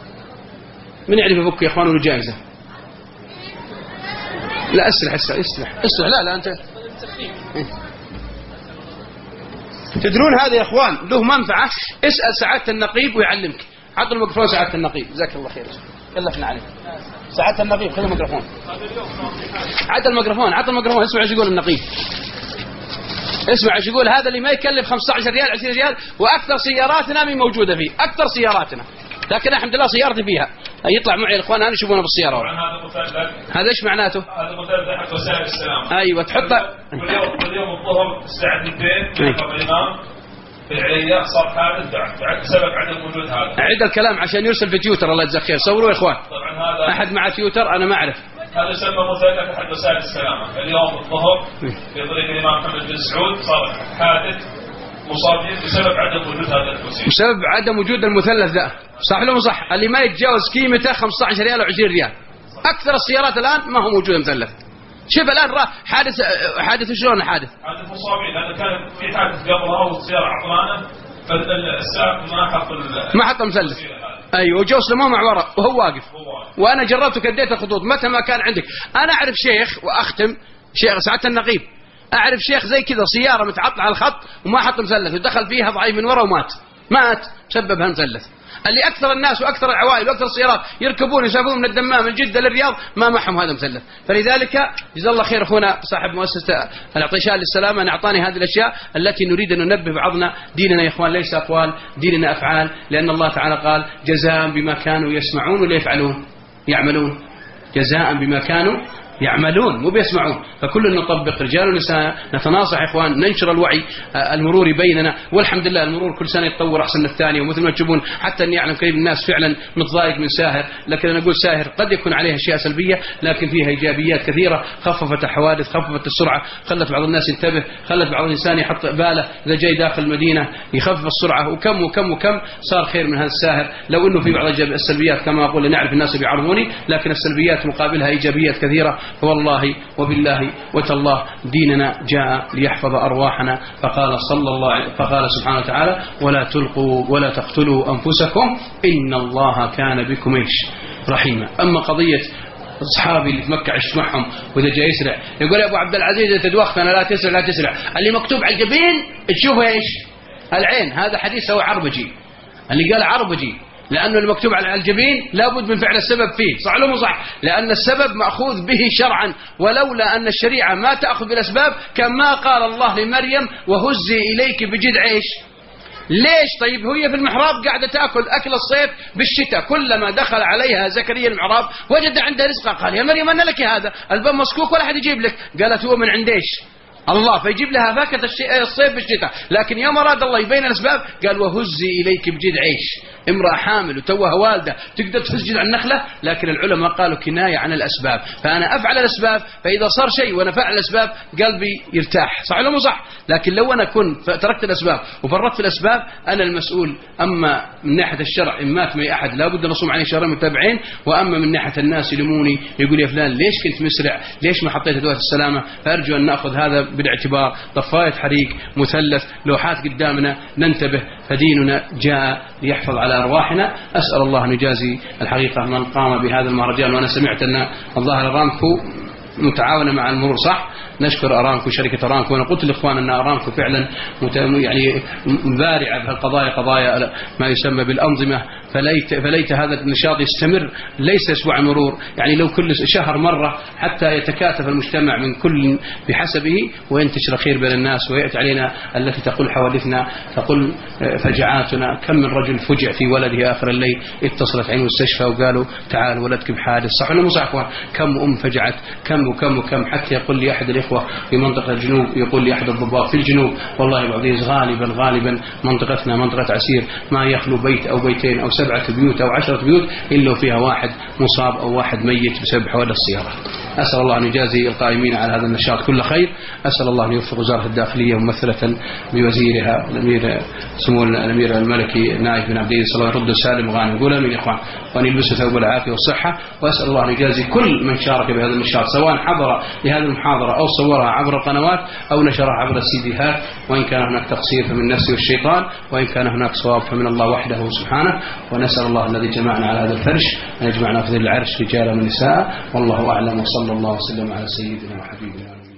من يعرف يفك يا إخوان وله جائزة؟ لا اسرح اسرح اسرح اسرح لا لا أنت تدرون هذا يا إخوان له منفعة. اسأل سعادة النقيب ويعلمك. عطوا الميكروفون سعادة النقيب جزاك الله خير. يلا احنا عليك سعادة النقيب خذ الميكروفون. عطى الميكروفون عطى الميكروفون اسمع ايش يقول النقيب. اسمع ايش يقول هذا اللي ما يكلف خمسة عشر ريال عشرين ريال واكثر سياراتنا من موجودة فيه اكثر سياراتنا، لكن الحمد لله سيارتي فيها. يطلع معي الاخوان انا يشوفونه بالسياره. هذا ايش معناته؟ هذا مثلث حق وسائل السلام. ايوه تحطه واليوم واليوم الظهر الساعه اثنين يقرا الامام في العليا صار حادث بعد سبب عدم وجود هذا. اعيد الكلام عشان يرسل في تويتر الله يجزاك خير. صوروا يا اخوان. طبعا هذا احد مع تويتر انا ما اعرف. هذا يسمى مثلث حق وسائل السلامه. اليوم الظهر في طريق الامام محمد بن سعود صار حادث مصابين بسبب عدم وجود هذا الوسيله. بسبب عدم وجود المثلث ذا صح ولا مو صح؟ اللي ما يتجاوز قيمته خمسة عشر ريال وعشرين ريال. اكثر السيارات الان ما هو موجود مثلث. شوف الان حادث حادث شلون حادث؟ حادث مصابين لان كان في حادث قبلها والسياره عطلانه فالسائق ما حط ما حط مثلث. ايوه وجو سلموه مع ورا وهو واقف. وانا جربت وكديت الخطوط متى ما كان عندك. انا اعرف شيخ واختم شيخ سعادة النقيب، اعرف شيخ زي كذا سياره متعطله على الخط وما حط مثلث ودخل فيها ضعيف من ورا ومات مات بسبب هالمثلث. اللي اكثر الناس واكثر العوائل واكثر السيارات يركبون يسافرون من الدمام من جده للرياض ما معهم هذا مثلث. فلذلك جزا الله خير اخونا صاحب مؤسسه العطيشان للسلامه ان اعطاني هذه الاشياء التي نريد ان ننبه بعضنا. ديننا يا اخوان ليس اقوال، ديننا افعال، لان الله تعالى قال جزاء بما كانوا يسمعون ولا يفعلون يعملون. جزاء بما كانوا يعملون مو بيسمعون. فكل نطبق رجال ونساء نتناصح إخوان ننشر الوعي المروري بيننا. والحمد لله المرور كل سنة يتطور أحسن من الثانية. ومثل ما تشوفون حتى أن يعلم كثير من الناس فعلا متضايق من ساهر، لكن أنا أقول ساهر قد يكون عليه أشياء سلبية لكن فيها إيجابيات كثيرة. خففت الحوادث، خففت السرعة، خلت بعض الناس ينتبه، خلت بعض الإنسان يحط باله إذا جاي داخل المدينة يخفف السرعة. وكم وكم وكم صار خير من هذا الساهر. لو أنه في بعض السلبيات كما أقول نعرف الناس بيعرضوني، لكن السلبيات مقابلها إيجابيات كثيرة. فوالله وبالله وتالله ديننا جاء ليحفظ أرواحنا، فقال صلى الله فقال سبحانه وتعالى ولا تلقوا ولا تقتلوا أنفسكم إن الله كان بكم إيش رحيما. أما قضية أصحابي اللي في مكة عشت معهم وإذا جاي يسرع يقول يا أبو عبد العزيز إذا تدوختنا لا تسرع لا تسرع، اللي مكتوب على الجبين تشوفه إيش العين، هذا حديث هو عربجي، اللي قال عربجي لأنه المكتوب على الجبين لابد من فعل السبب فيه، صح ولا مو صح؟ لأن السبب مأخوذ به شرعا، ولولا أن الشريعة ما تأخذ بالأسباب كما قال الله لمريم وهزي إليك بجذع إيش. ليش؟ طيب هي في المحراب قاعدة تأكل أكل الصيف بالشتاء، كلما دخل عليها زكريا المحراب وجد عندها رزقا، قال يا مريم أن لك هذا الباب مسكوك ولا حد يجيب لك، قالت هو من عنديش الله، فيجيب لها فاكهة الصيف بالشتاء، لكن يوم أراد الله يبين الأسباب قال وهزي إليك بجذع عيش. امرأة حامل وتوها والدة تقدر تسجد على النخلة، لكن العلماء قالوا كناية عن الأسباب، فأنا أفعل الأسباب، فإذا صار شيء وأنا فعل الأسباب قلبي يرتاح، صح ولا مو صح؟ لكن لو أنا كنت تركت الأسباب وفرطت في الأسباب أنا المسؤول. أما من ناحية الشرع إن مات معي أحد لابد نصوم عليه شهرين متابعين، وأما من ناحية الناس يلموني يقول يا فلان ليش كنت مسرع، ليش ما حطيت أدوات السلامة، فأرجو أن نأخذ هذا بالاعتبار. طفاية حريق، مثلث، لوحات قدامنا، ننتبه، فديننا جاء ليحفظ على أرواحنا. أسأل الله أن يجازي الحقيقة من قام بهذا المهرجان، وأنا سمعت أن الظاهر أرامكو متعاونة مع المرور، صح؟ نشكر أرامكو شركة أرامكو، وأنا قلت للإخوان أن أرامكو فعلا يعني بارعة في القضايا، قضايا ما يسمى بالأنظمة، فليت, فليت هذا النشاط يستمر ليس أسبوع مرور، يعني لو كل شهر مرة حتى يتكاتف المجتمع من كل بحسبه وينتشر خير بين الناس، ويأتي علينا التي تقول حوادثنا، تقول فجعاتنا. كم من رجل فجع في ولده آخر الليل، اتصلت عين المستشفى وقالوا تعال ولدك بحادث، صح ولا مو صح؟ كم أم فجعت، كم وكم وكم، حتى يقول لي أحد الإخوة في منطقة الجنوب، يقول لي أحد الضباط في الجنوب والله يا أبو عزيز غالبا غالبا منطقتنا منطقة عسير ما يخلو بيت أو بيتين أو سبعة بيوت أو عشرة بيوت إلا فيها واحد مصاب أو واحد ميت بسبب حوادث السيارة. أسأل الله أن يجازي القائمين على هذا النشاط كل خير، أسأل الله أن يوفق وزارة الداخلية ممثلة بوزيرها الأمير سمو الأمير الملكي نايف بن عبد العزيز صلى الله عليه وسلم، يرد السالم غانم، يقول آمين يا إخوان، وأن يلبسوا ثوب العافية والصحة. وأسأل الله أن يجازي كل من شارك بهذا النشاط، سواء حضر لهذه المحاضرة أو صورها عبر القنوات أو نشرها عبر السيديهات، وإن كان هناك تقصير فمن نفسه والشيطان، وإن كان هناك صواب فمن الله وحده سبحانه. ونسأل الله الذي جمعنا على هذا الفرش أن يجمعنا في ذي العرش رجالا ونساء، والله أعلم، وصلى الله وسلم على سيدنا وحبيبنا.